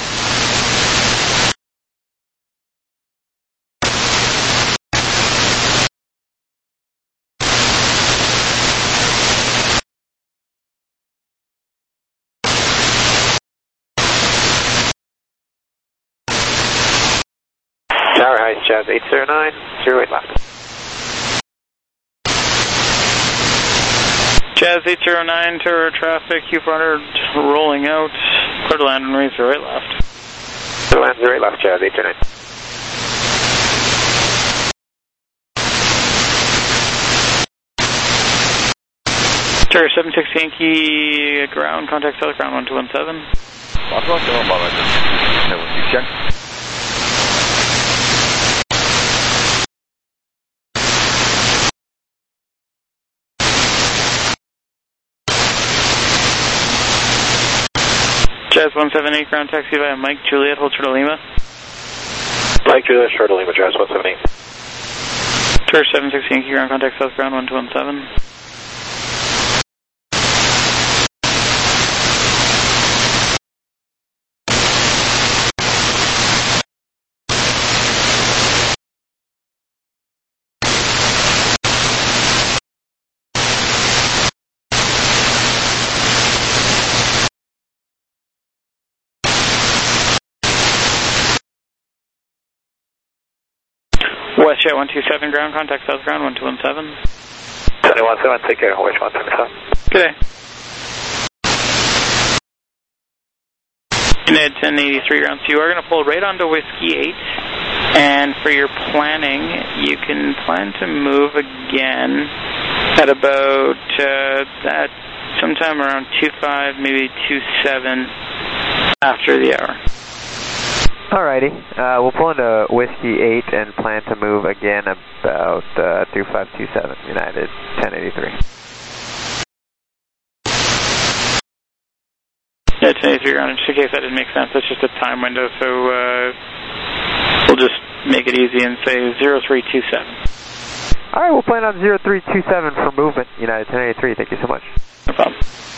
Tower Heights, Jazz 809, 08 left. Jazz 809, Tower traffic, Q400 rolling out, clear to land runway 08 left. Clear to land 08 left, Jazz 809. Tower 760 Yankee, ground, contact South ground 1217. Check. Jazz 178, ground taxi via Mike Juliet, hold short of Lima. Mike Juliet, short of Lima, Jazz 178. Tower 760 Yankee, ground contact South ground 1217. WestJet 127, ground contact South ground 1217. 717, take care, West 127. Good day. United 1083 ground, so you are going to pull right onto Whiskey 8, and for your planning, you can plan to move again at about at sometime around 25, maybe 27 after the hour. Alrighty, we'll pull into Whiskey 8 and plan to move again about 2527, United 1083. Yeah, 1083 ground, just in case that didn't make sense, that's just a time window, so we'll just make it easy and say 0327. Alright, we'll plan on 0327 for movement, United 1083, thank you so much. No problem.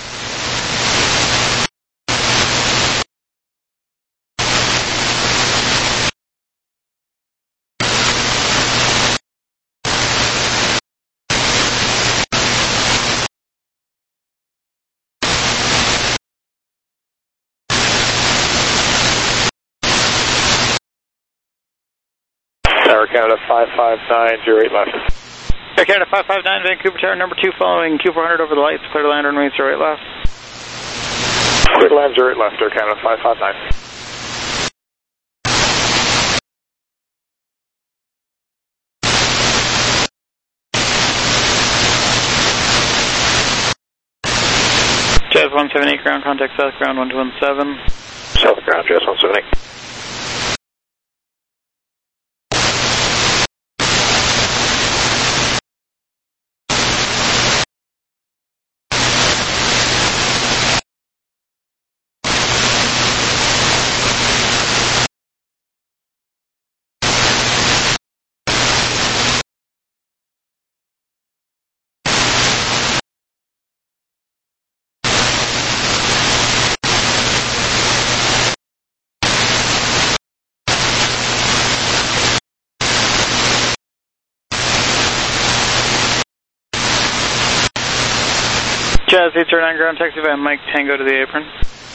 Tower Canada 559, 08 left. Tower Canada 559, Vancouver Tower number 2 following Q400 over the lights, clear to land runway 08 left. Clear to land 08 left, Tower Canada 559. Jazz 178, ground contact South ground 1217. South ground, Jazz 178. Jazz 809, ground taxi by Mike Tango to the apron.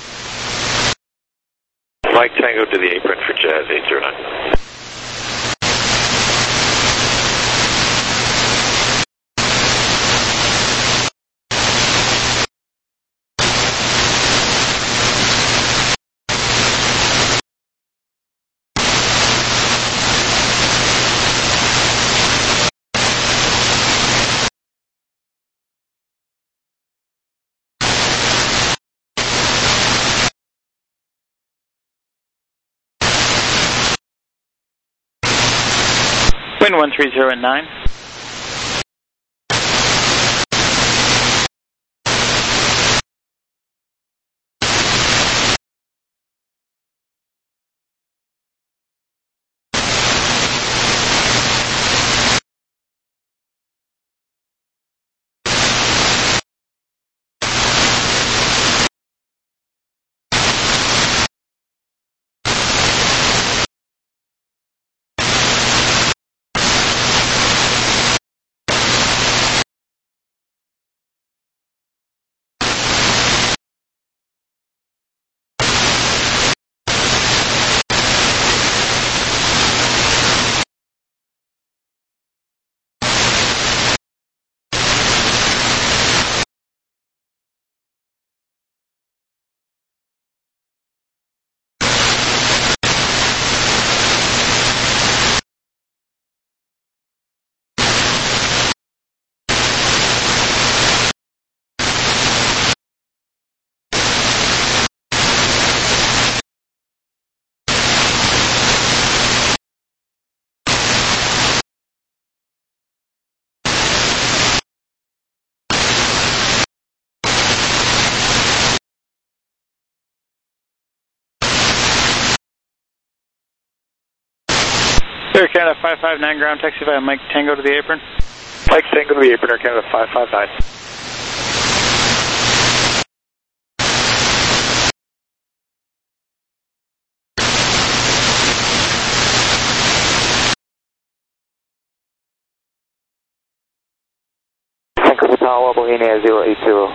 Mike Tango to the apron for Jazz 809. Wind 130 at 9. Air Canada 559 ground taxi via Mike Tango to the apron. Mike Tango to the apron, Air Canada 559. Vancouver Tower, Bohemia 080.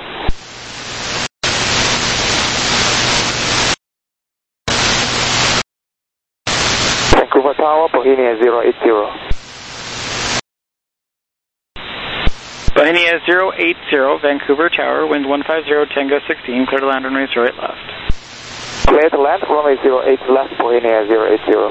Vancouver Tower, Bohemia 080. Bohemia 080, Vancouver Tower, wind 150, Tango 16, clear to land, runway 08 left. Clear to land, runway 08 left, Bohemia 080.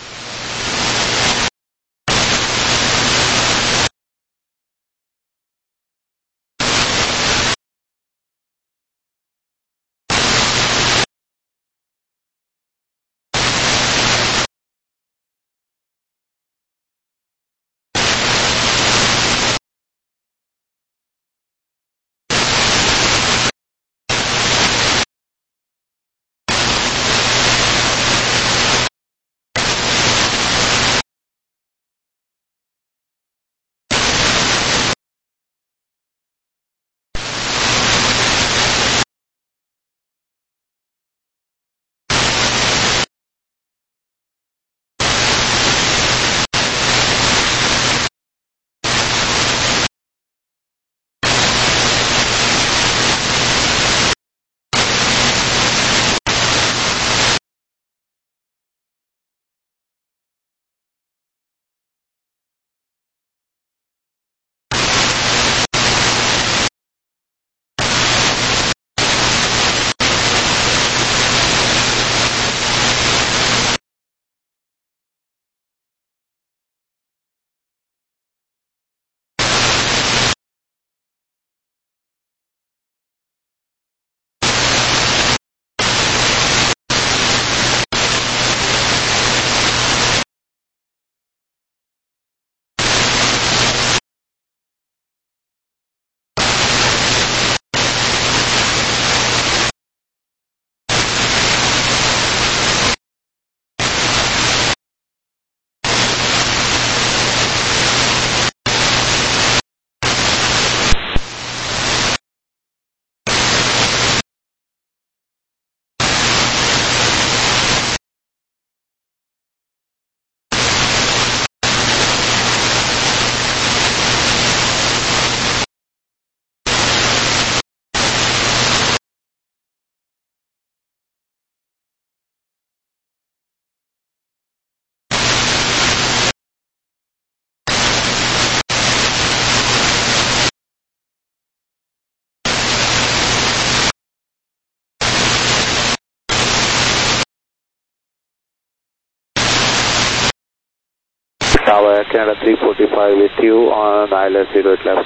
Tower, Canada 345 with you on ILS 08 left.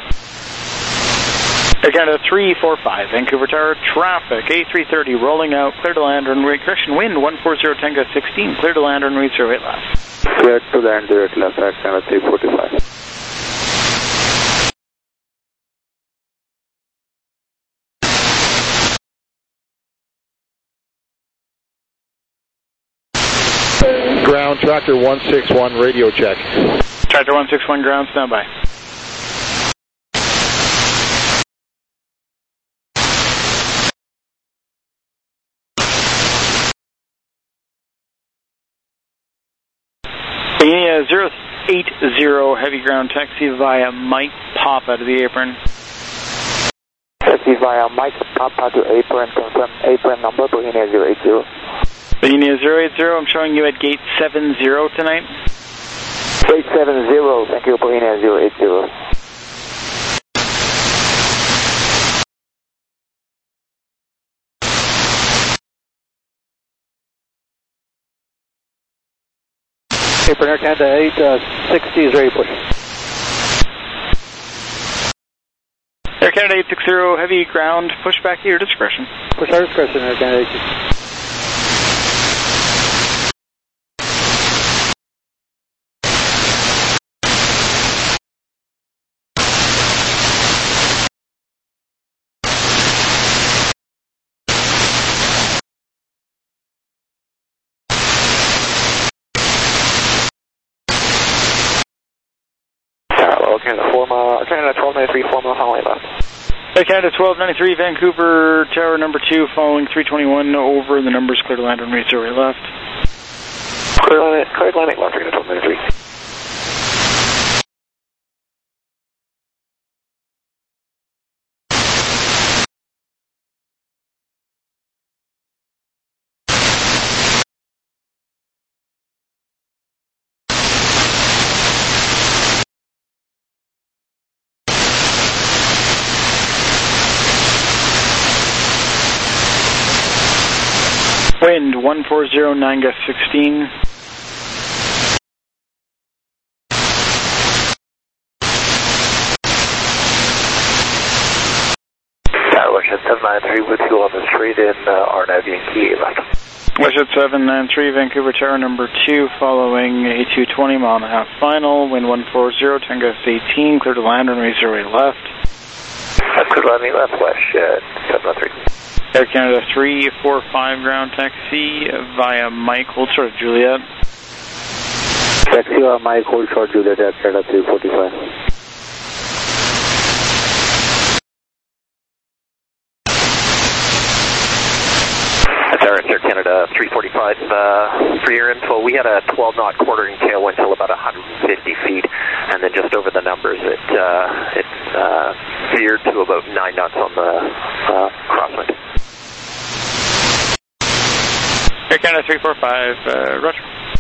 Air Canada 345, Vancouver Tower, traffic, A330 rolling out, clear to land, runway correction, wind 140, Tango 16, clear to land, runway 08 left. Clear to land 08 left, Air Canada 345. Ground, Tractor 161, radio check. Tractor 161, ground, standby. Bohemia 080, heavy ground taxi via Mike Papa to the apron. Taxi via Mike Papa to apron, confirm apron number, Bohemia 080. Bohemia 080, I'm showing you at gate 70 tonight. Gate 70, thank you, Bohemia 080. Apron Air Canada 860 is ready to push. Air Canada 860, heavy ground, push back at your discretion. Push our discretion, Air Canada 860. Canada 4 mile, Canada 1293, 4 mile final left. Air Canada 1293, Vancouver Tower number 2, following 321 over the numbers, clear to land on reach right left. Clear landing left, Canada 1293. Wind 1409 gust 16. Westjet 793 with you on the street in RNAV and Key left. Westjet 793, Vancouver Tower number 2, following A220 mile and a half final. Wind 140, 10 gust 18, clear to land on raise right left. Clear landing left, Westjet 793. Air Canada 345 ground taxi via Mike, hold short of Juliet. Taxi via Mike, hold short Juliet, Air Canada 345. Air Canada 345, for your info, we had a 12-knot quartering tailwind till about 150 feet, and then just over the numbers, it veered to about 9 knots on the crosswind. Air Canada 345, roger.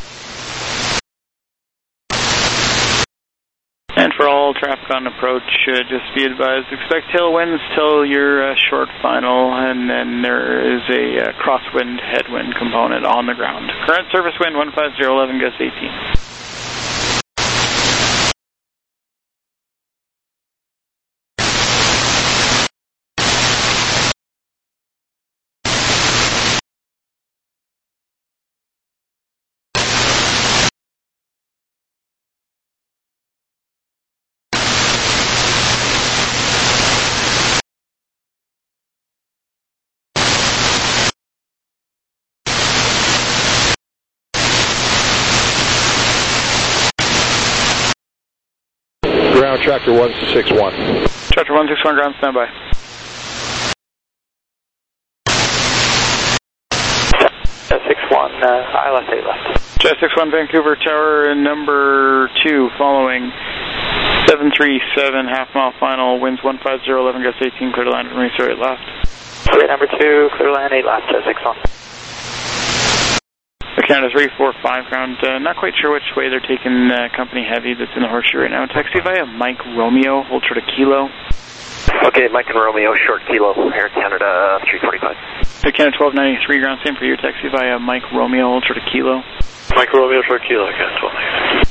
And for all traffic on approach, just be advised, expect tailwinds till your short final, and then there is a crosswind headwind component on the ground. Current surface wind 15011 gust 18. Ground Tractor 161. Tractor 161, ground standby. Jet 61, ILS 8 left. Jet 61, Vancouver Tower number 2, following 737, half mile final, winds 15011 gust 18, clear to land on reach right left. Clear number 2, clear land 8 left, Jet 61. Canada 345 ground, not quite sure which way they're taking company heavy that's in the horseshoe right now. Taxi via Mike Romeo, hold short of Kilo. Okay, Mike and Romeo, short Kilo, Air Canada 345. Air Canada 1293 ground, same for your taxi via Mike Romeo, hold short of Kilo. Mike Romeo, short Kilo, Canada 1293.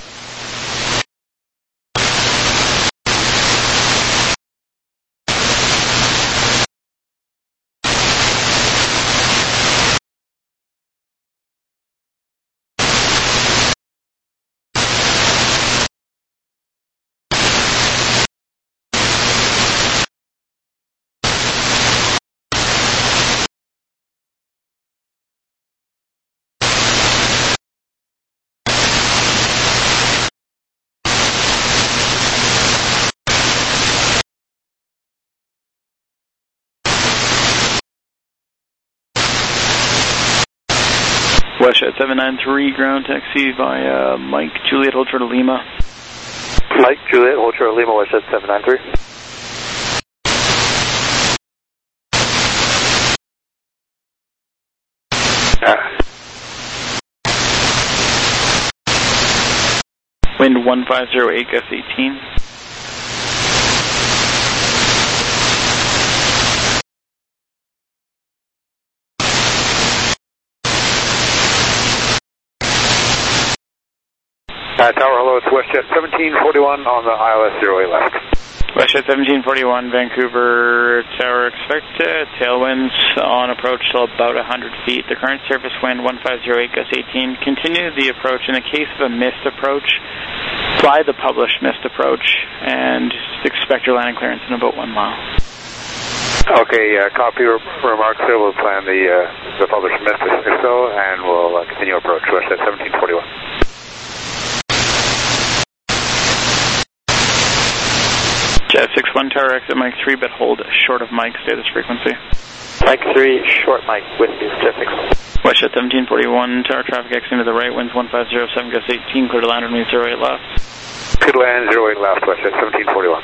Westjet 793 ground taxi via Mike Juliet, hold short of Lima. Mike Juliet, hold short of Lima, Westjet 793. Wind 1508 gust 18. Tower, hello, it's Westjet 1741 on the ILS 08 left. Westjet 1741, Vancouver Tower, expect tailwinds on approach till about 100 feet. The current surface wind 1508 gust 18. Continue the approach. In the case of a missed approach, fly the published missed approach and expect your landing clearance in about 1 mile. Okay, copy remarks here. We'll plan the published missed if so, and we'll continue approach. Westjet 1741. Jazz 61 tower exit Mike 3, but hold short of Mike, stay this frequency. Mike 3, short Mike, Whiskey, Jazz 61. Westjet 1741, tower traffic exiting to the right, winds 1507, gust 18, clear to land, runway 08 left. Clear to land, 08 left, Westjet 1741.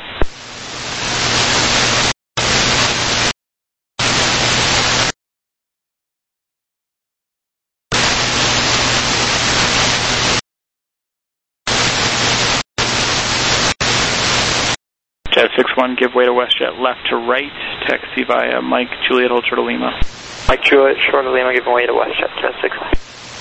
Jazz 61, give way to Westjet left to right, taxi via Mike Juliet, hold short of Lima. Mike Juliet, short of Lima, giving way to Westjet, Jazz 61.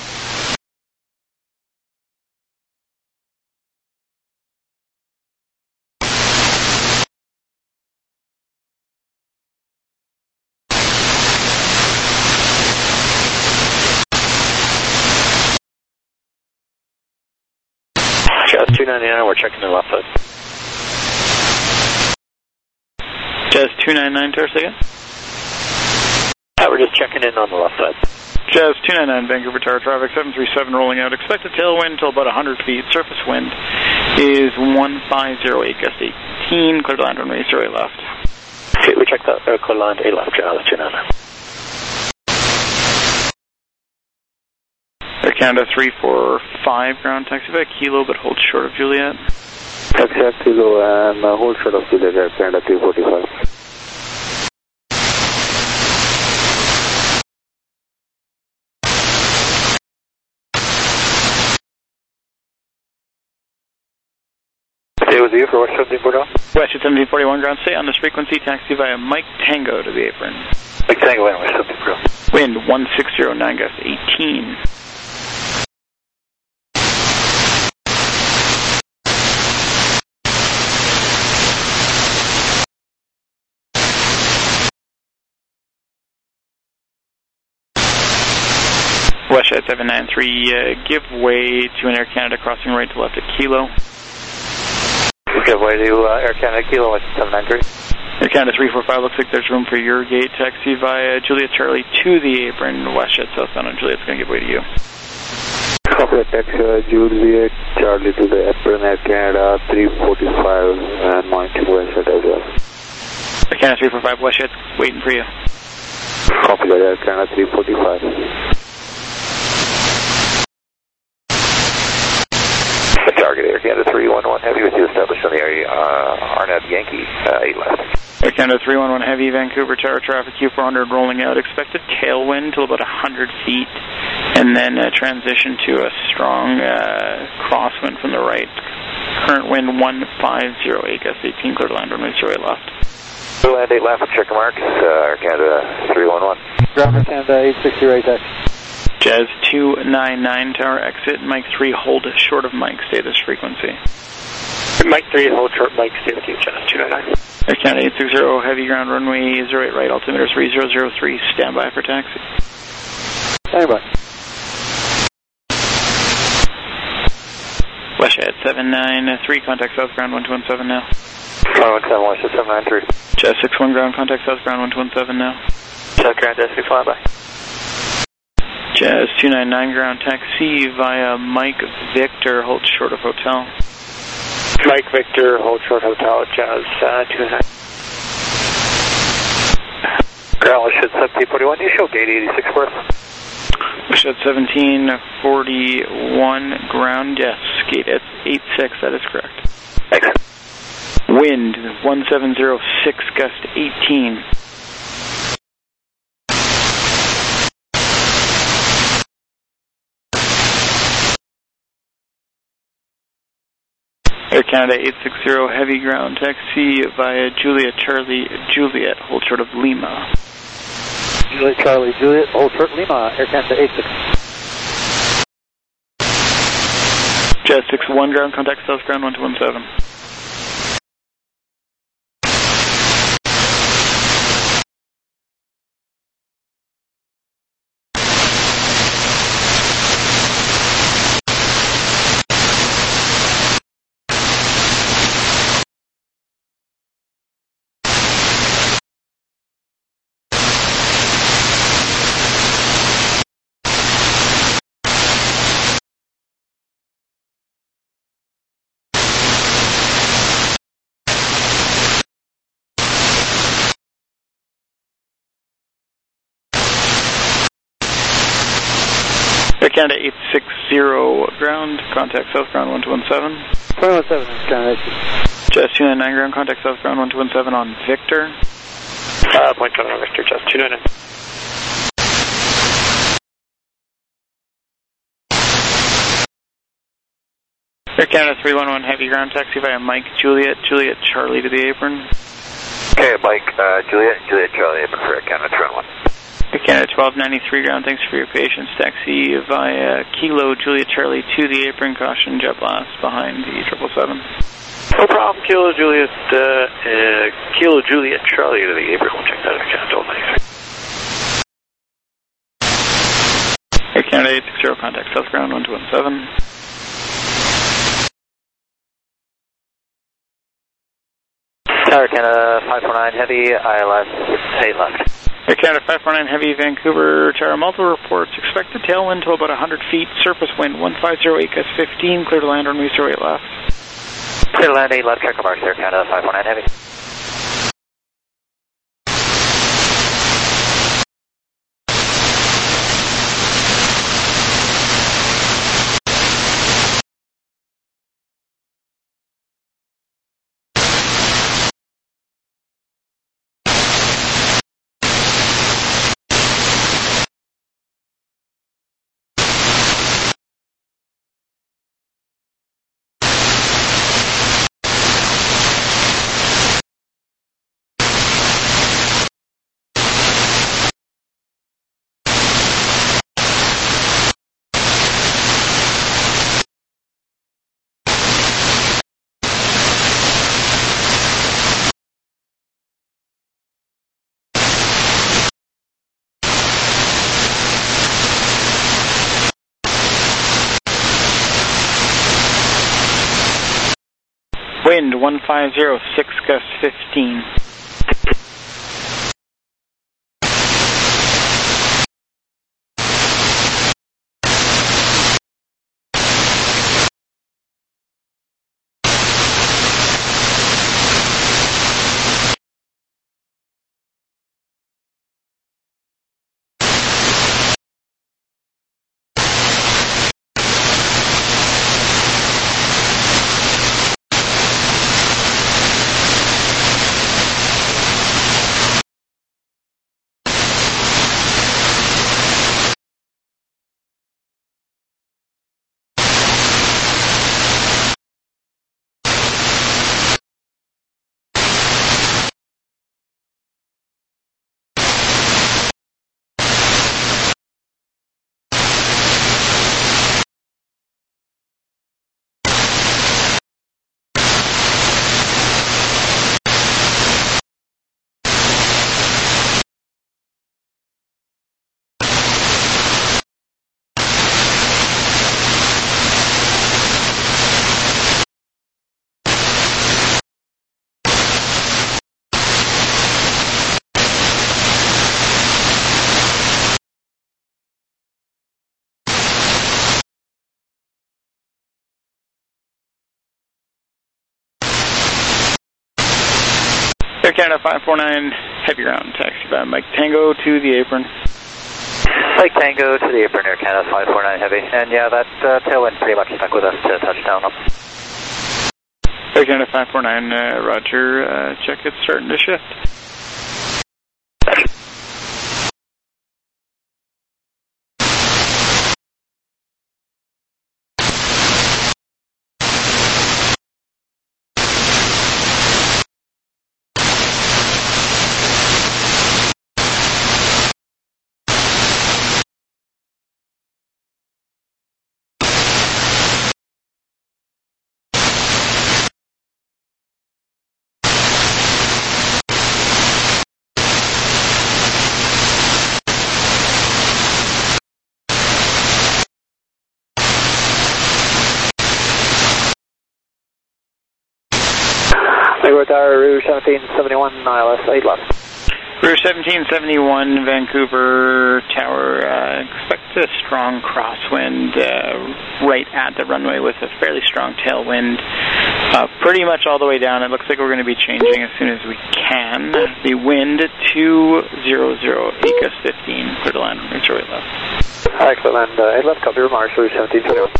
Jazz 299, we're checking the left side. Jazz 299, tower second. We're just checking in on the left side. Jazz 299, Vancouver tower traffic 737 rolling out. Expected tailwind until about 100 feet. Surface wind is 1508, gust 18, clear to land, runway 08 left. Okay, we checked that, clear to land 8 left, Jazz 299. Air Canada 345, ground taxi by Kilo, but hold short of Juliet. Taxi at Kilo and hold short of Juliet, Air Canada 345. Stay with you for Westjet 1741. Westjet 1741, ground stay on this frequency, taxi via Mike Tango to the apron. Mike Tango, Westjet 1741. Wind 1609, gust 18. Westjet 793, give way to an Air Canada crossing right to left at Kilo. Give way to Air Canada Kilo, Westjet 793. Air Canada 345, looks like there's room for your gate. Taxi via Juliet Charlie to the apron. Westjet southbound on Juliet's going to give way to you. Copy, taxi Juliet Charlie to the apron, Air Canada 345 and 90 Westjet as well. Air Canada 345, Westjet's waiting for you. Copy that, Air Canada 345. Target Air Canada 311 Heavy with you established on the area, Arnab Yankee, 8 left. Air Canada 311 Heavy, Vancouver tower traffic Q400 rolling out. Expected tailwind till about 100 feet, and then transition to a strong crosswind from the right. Current wind 1508, gust 18, clear to land, runway 08 left. Clear land 8 left, check marks, Air Canada 311. Ground Air Canada 860 right taxi. Jazz 299, tower exit, Mike 3, hold short of Mike, stay this frequency. Mike 3, hold short, Mike, stay with you, Jazz 299. Air Canada 860, heavy ground runway 08 right, altimeter 3003, standby for taxi. Standby. Westjet 793, contact south ground 1217 now. 117, Westjet 793. Jazz 61 ground, contact south ground 1217 now. Jazz ground, Jazz 61, bye. Jazz 299 ground taxi via Mike Victor, hold short of hotel. Mike Victor, hold short hotel, Jazz 299. Ground Westjet 1741, you show gate 86 for us. Westjet 1741 ground, yes, gate at 86, that is correct. Excellent. Wind 1706, gust 18. Air Canada 860, heavy ground taxi via Juliet Charlie Juliet, hold short of Lima. Juliet Charlie Juliet, hold short Lima, Air Canada 860. Jazz 61 ground, contact south ground 1217. Air Canada 860 ground, contact south ground 1217. 1217, Canada. Jazz 299 ground, contact south ground 1217 on Victor. Point 7 on Victor, Jazz 299. Air Canada 311 heavy ground taxi via Mike Juliet, Juliet Charlie to the apron. Okay, Mike Juliet, Juliet Charlie, apron for Air Canada 311. Air Canada 1293 ground, thanks for your patience. Taxi via Kilo Juliet Charlie to the apron, caution jet blast behind the 777. No problem, Kilo Juliet Charlie to the apron. We'll check that Air Canada 1293. Air Canada 860, contact south ground 1217. Tower Canada 549 heavy, ILS 8 left. Air Canada 549 heavy, Vancouver Tower, multiple reports. Expected tailwind to about 100 feet, surface wind 1508 gust 15, clear to land on 08 left. Clear to land 8 left, check marks, Air Canada 549 heavy. Wind 1506 gust 15. Air Canada 549 heavy ground, taxi by Mike Tango to the apron. Mike Tango to the apron, Air Canada 549 heavy. And yeah, that tailwind pretty much stuck with us to touchdown up. Air Canada 549, roger, check it's starting to shift. Rouge 1771, ILS 8 left. Rouge 1771, Vancouver Tower, expect a strong crosswind right at the runway with a fairly strong tailwind pretty much all the way down. It looks like we're going to be changing as soon as we can. The wind 200, gust 15, clear to land, runway 08 left. Hi, clear land 8 left, copy remarks, route 1721.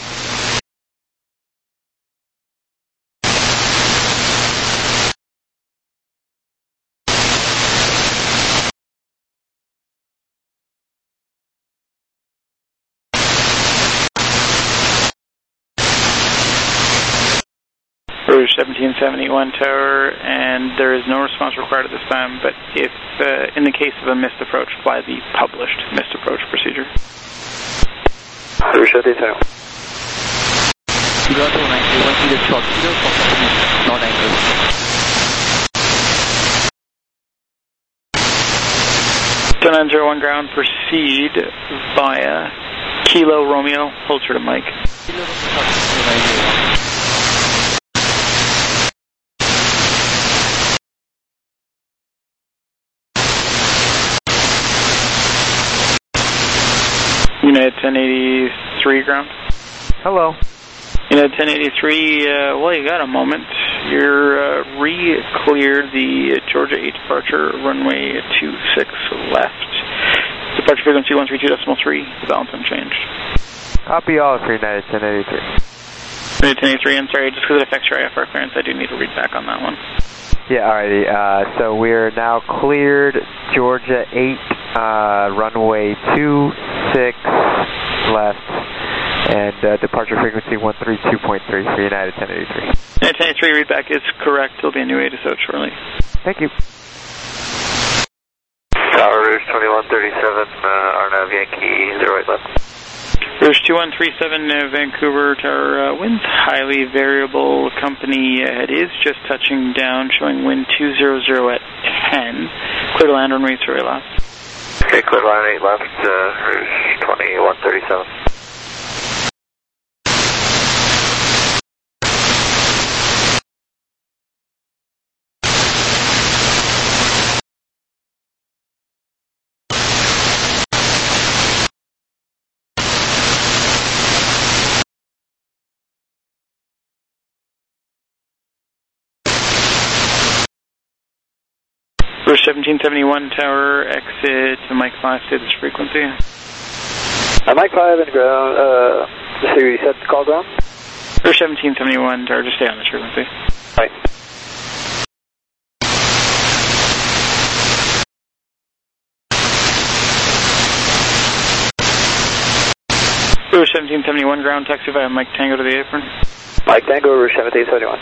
Rouge 1771 tower, and there is no response required at this time, but if, in the case of a missed approach, fly the published missed approach procedure. Rouge 1771. Kilo 290, 1 meter short, kilo for non-angle. Turn 01 ground, proceed via Kilo Romeo, hold short of Mike. Kilo Romeo, United 1083 ground. Hello. United 1083, well, you got a moment. You're re-cleared the Georgia 8 departure, runway 26 left. Departure frequency 132.3, the balance unchanged. Copy all for United 1083. United 1083, I'm sorry, just because it affects your IFR clearance, I do need to read back on that one. Yeah, alrighty. So we're now cleared Georgia 8, runway 26 left, and departure frequency 132.3 for United 1083. United 1083 readback is correct. There'll be a new ATIS out shortly. Thank you. Tower Rouge 2137, RNAV Yankee 08 left. Rouge 2137, Vancouver Tower, wind's highly variable. Company head is just touching down, showing wind 200 at 10. Clear to land, runway 08 left. Okay, clear to land 8 left, Rouge 2137. Rouge 1771 Tower, exit to Mike 5, status frequency. Mike 5 and ground, so you set the call down? Rouge 1771 Tower, just stay on this frequency. Right. Rouge 1771 ground, taxi via Mike Tango to the apron. Mike Tango, Rouge 1771.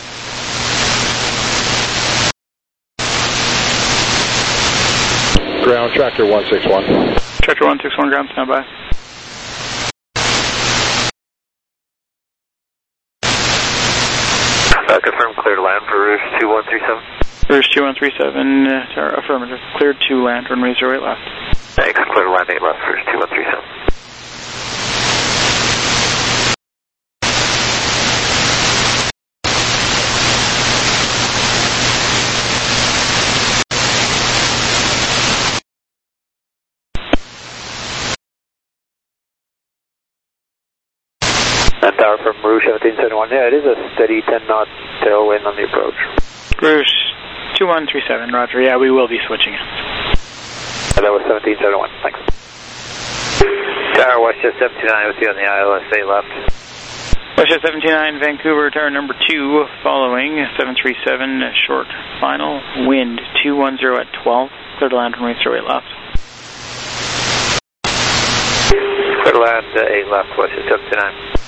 Ground, tractor 161. Tractor 161 ground, stand by. Confirm clear to land for Rouge 2137. Rouge 2137, Tower, affirmative. Cleared to land, runway 08 left. Thanks, clear to land 8 left, Rouge 2137. And Tower from Rouge 1771, yeah, it is a steady 10-knot tailwind on the approach. Rouge 2137, roger, yeah, we will be switching it. And that was 1771, thanks. Tower Westjet 729 with you on the ILS 8 left. Westjet 729, Vancouver, Tower number 2, following 737, short final, wind 210 at 12, clear to land, runway 08 left. Clear to land 8 left, Westjet 729.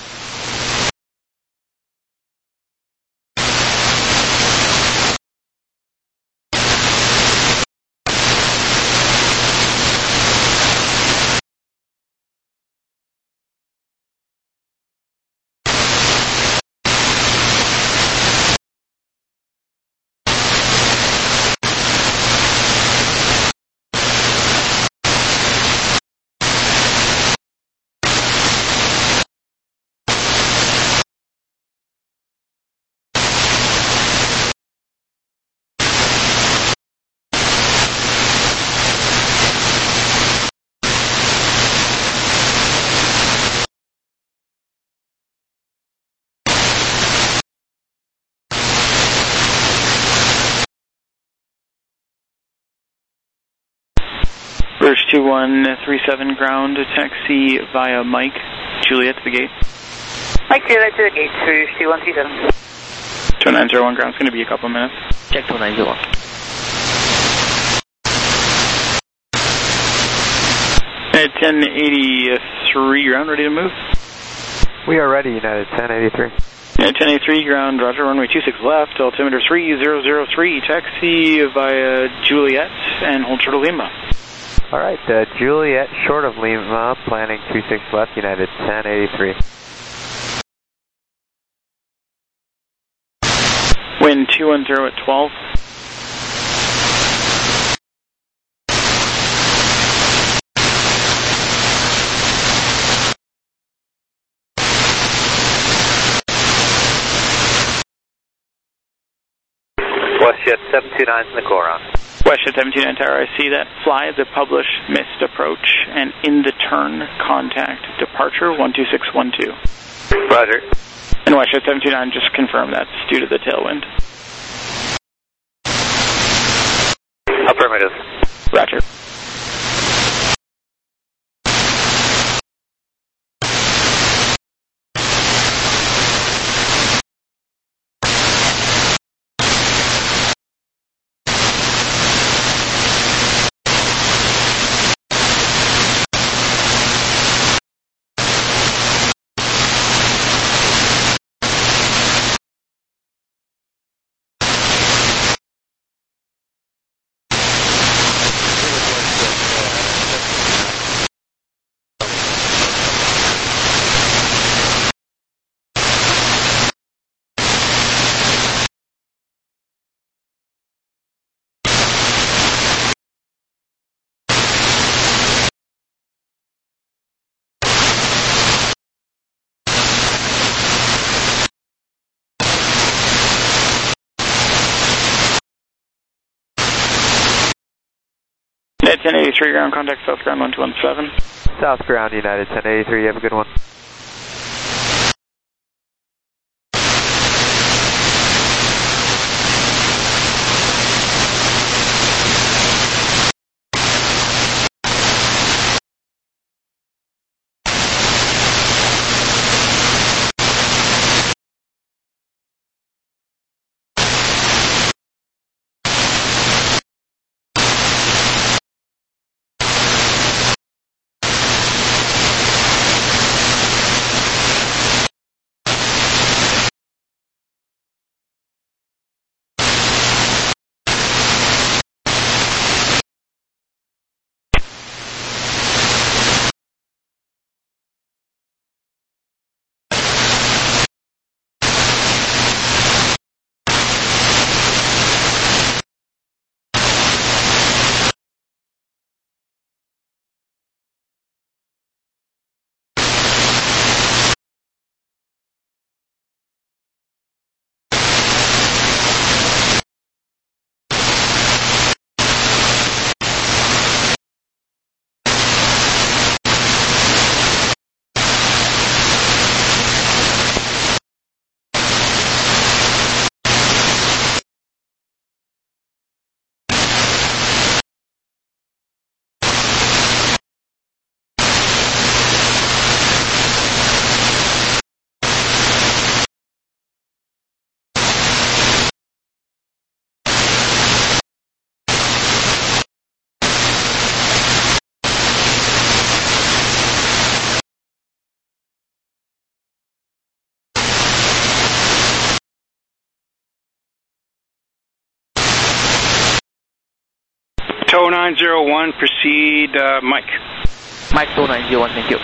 Rouge 2137 ground, taxi via Mike Juliet to the gate. Mike Juliet to the gate, Rouge 2137. 2901 ground, it's going to be a couple minutes. Check 2901. At 1083 ground, ready to move? We are ready, United 1083. At 1083 ground, roger, runway 26 left, altimeter 3003, taxi via Juliet and hold short of Lima. Alright, Juliet short of Lima, planning 26 left, United 1083. Wind 210 at 12. WestJet 729 in the Coron. WestJet 729 Tower, I see that. Fly the publish missed approach and in the turn contact departure 12612. Roger. And WestJet 729, just confirm that's due to the tailwind. Affirmative. Roger. At 1083 ground, contact South Ground 1217. South Ground, United 1083, you have a good one. TOW 901, proceed Mike. Mike TOW 901, thank you.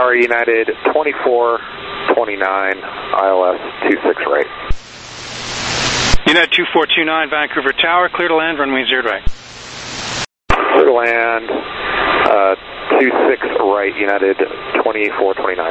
Tower United 2429, ILS 26 right. United 2429, Vancouver Tower, clear to land, runway 0 right. Clear to land, 26 right, United 2429.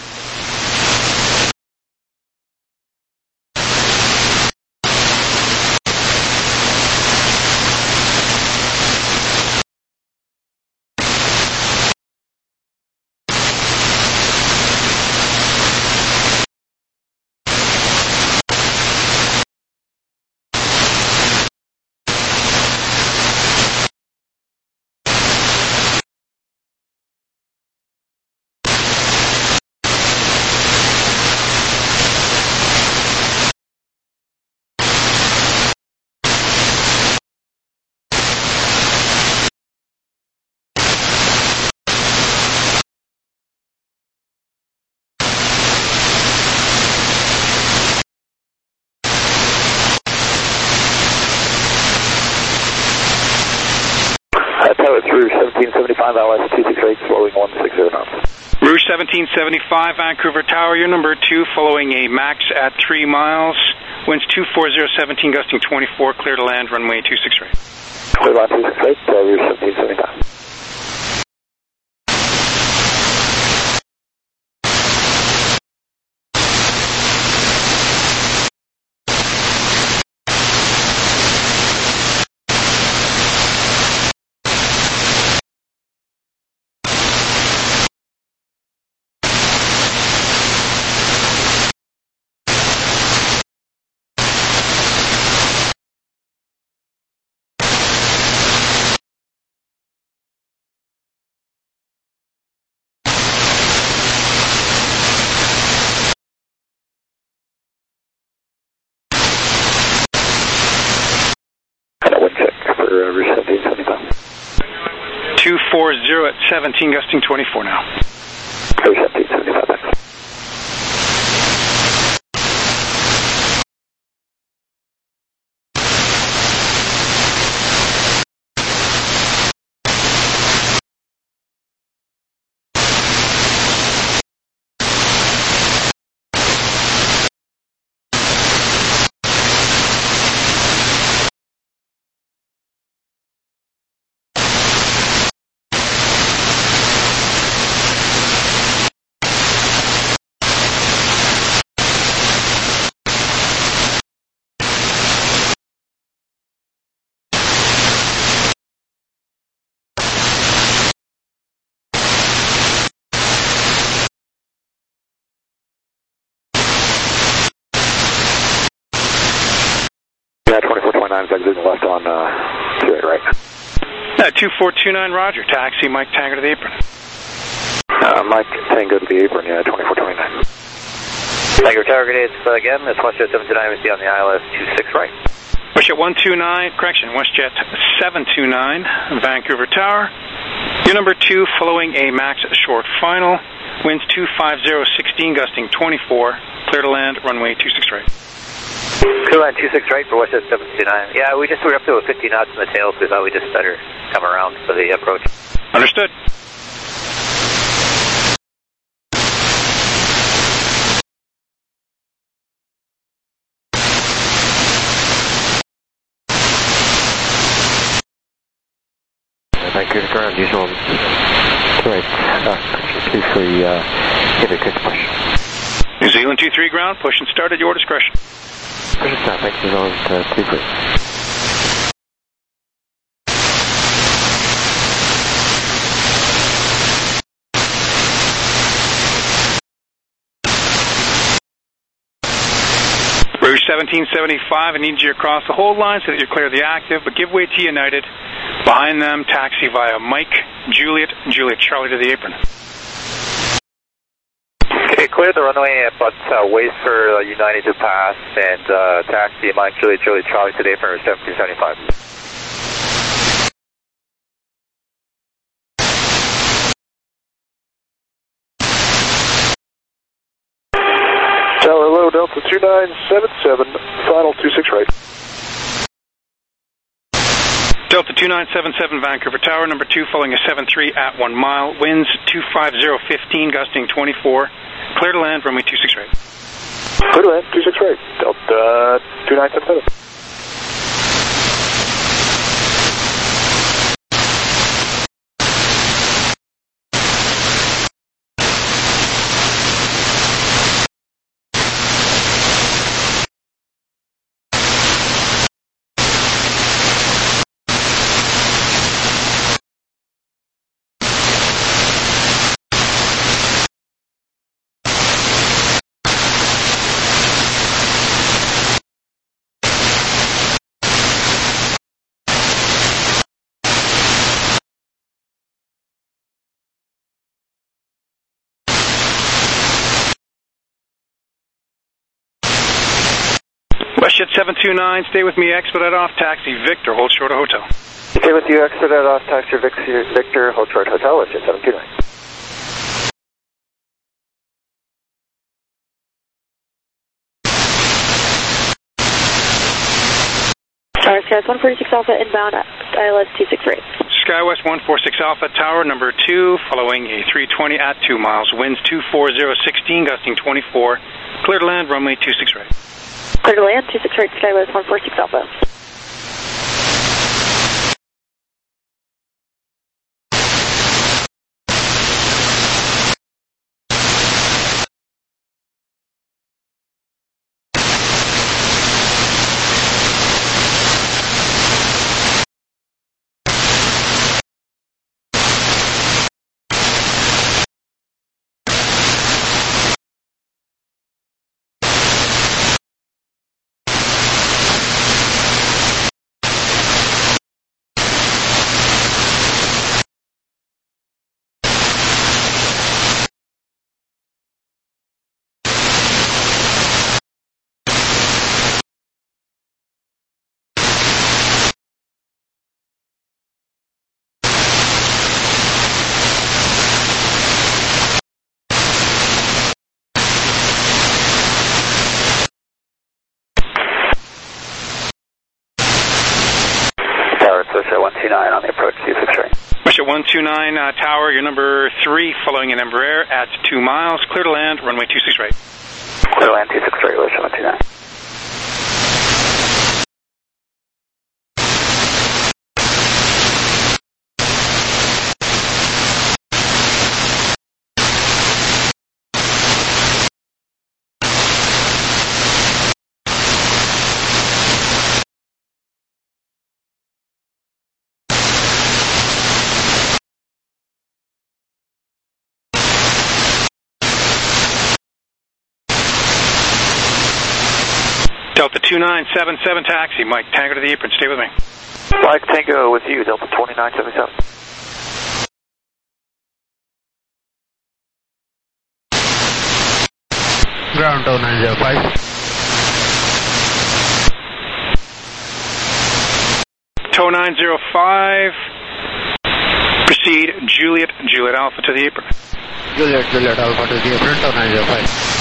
Tower through 1775, ILS 268, slowing 160 knots. Rouge 1775, Vancouver Tower, your number 2, following a max at 3 miles. Winds 24017, gusting 24, clear to land, runway 26 right. Clear line 268, Rouge 1775. Rouge 1775. 240 at 17, gusting 24 now. Rouge 1775, thanks. Yeah, 2429 is exiting left on 28 right. 2429, roger. Taxi, Mike Tango to the apron. Mike Tango to the apron, yeah, 2429. Tango Tower, good day, it's again, it's WestJet 729, we see on the ILS 26 right. WestJet 129, correction, WestJet 729, Vancouver Tower. Your number 2, following a max short final. Winds 25016, gusting 24, clear to land, runway 26 right. Clear line 26 right for WestJet 729. Yeah, we were up to 50 knots in the tail, so we thought we just better come around for the approach. Understood. Vancouver ground, New Zealand. Right. Please give a quick push. New Zealand 23 ground, push and start at your discretion. Push and start, thanks, New Zealand 23. Rouge 1775, I need you across the hold line so that you're clear of the active, but give way to United. Behind them, taxi via Mike, Juliet, Charlie to the apron. Okay, clear the runway, but wait for United to pass, and taxi Mike, Juliet, Charlie to the apron, 1775. Tower low, Delta 2977, final 26 right. Delta 2977 Vancouver Tower, number 2, following a 7-3 at 1 mile. Winds 25015, gusting 24. Clear to land, runway 26 right. Clear to land, 26 right. Delta 2977. WestJet 729, stay with me, expedite off, taxi Victor, hold short of hotel. Stay with you, expedite off, taxi Victor, hold short hotel, WestJet 729. SkyWest 146 Alpha inbound, ILS 263. SkyWest 146 Alpha Tower, number 2, following a 320 at 2 miles. Winds 24016, gusting 24. Clear to land, runway 26 right. Clear to land, 26 right, SkyWest 146 Alpha. On the approach, 26 right. WestJet 129 Tower, your number 3, following an Embraer at 2 miles. Clear to land, runway 26 right. Clear to land, 26 right, WestJet 129. Delta 2977 taxi, Mike Tango to the apron, stay with me. Mike Tango with you, Delta 2977. Ground 2905. TOW 905, proceed Juliet Alpha to the apron. Juliet Alpha to the apron, TOW 905.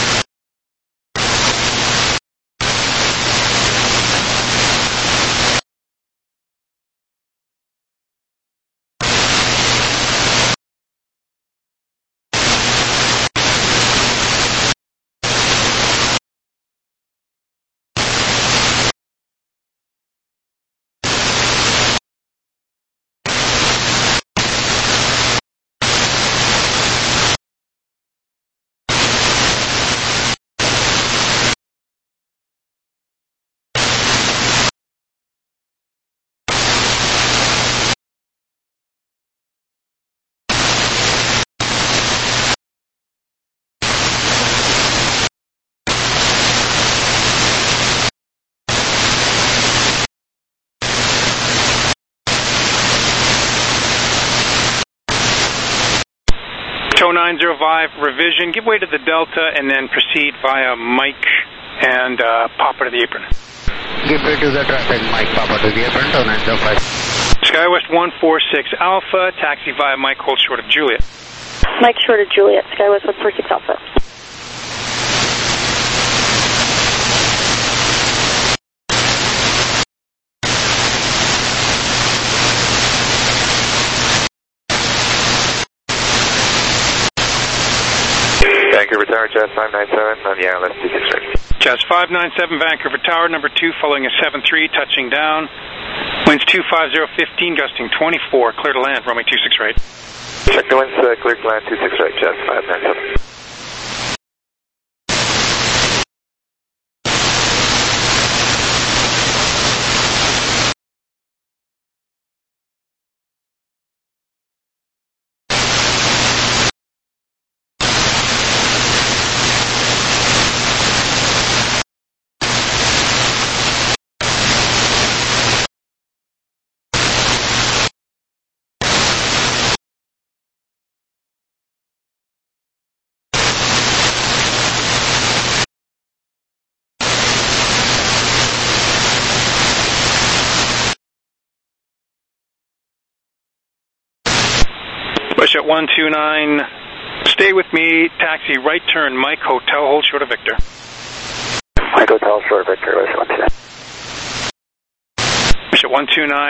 TOW 905 revision, give way to the Delta and then proceed via Mike and Papa to the apron. Give way to the traffic, Mike Papa to the apron, TOW 905. SkyWest 146 Alpha, taxi via Mike, hold short of Juliet. Mike short of Juliet, SkyWest 146 Alpha. Jazz 597 on the ILS 26 right. Jazz 597, Vancouver Tower, number 2, following a 7-3, touching down. Winds 250, gusting 24, clear to land, runway 26 right. Check the winds, clear to land 26 right, Jazz 597. WestJet 129, stay with me, taxi right turn, Mike Hotel, hold short of Victor. Mike Hotel, short of Victor, WestJet 129. WestJet 129.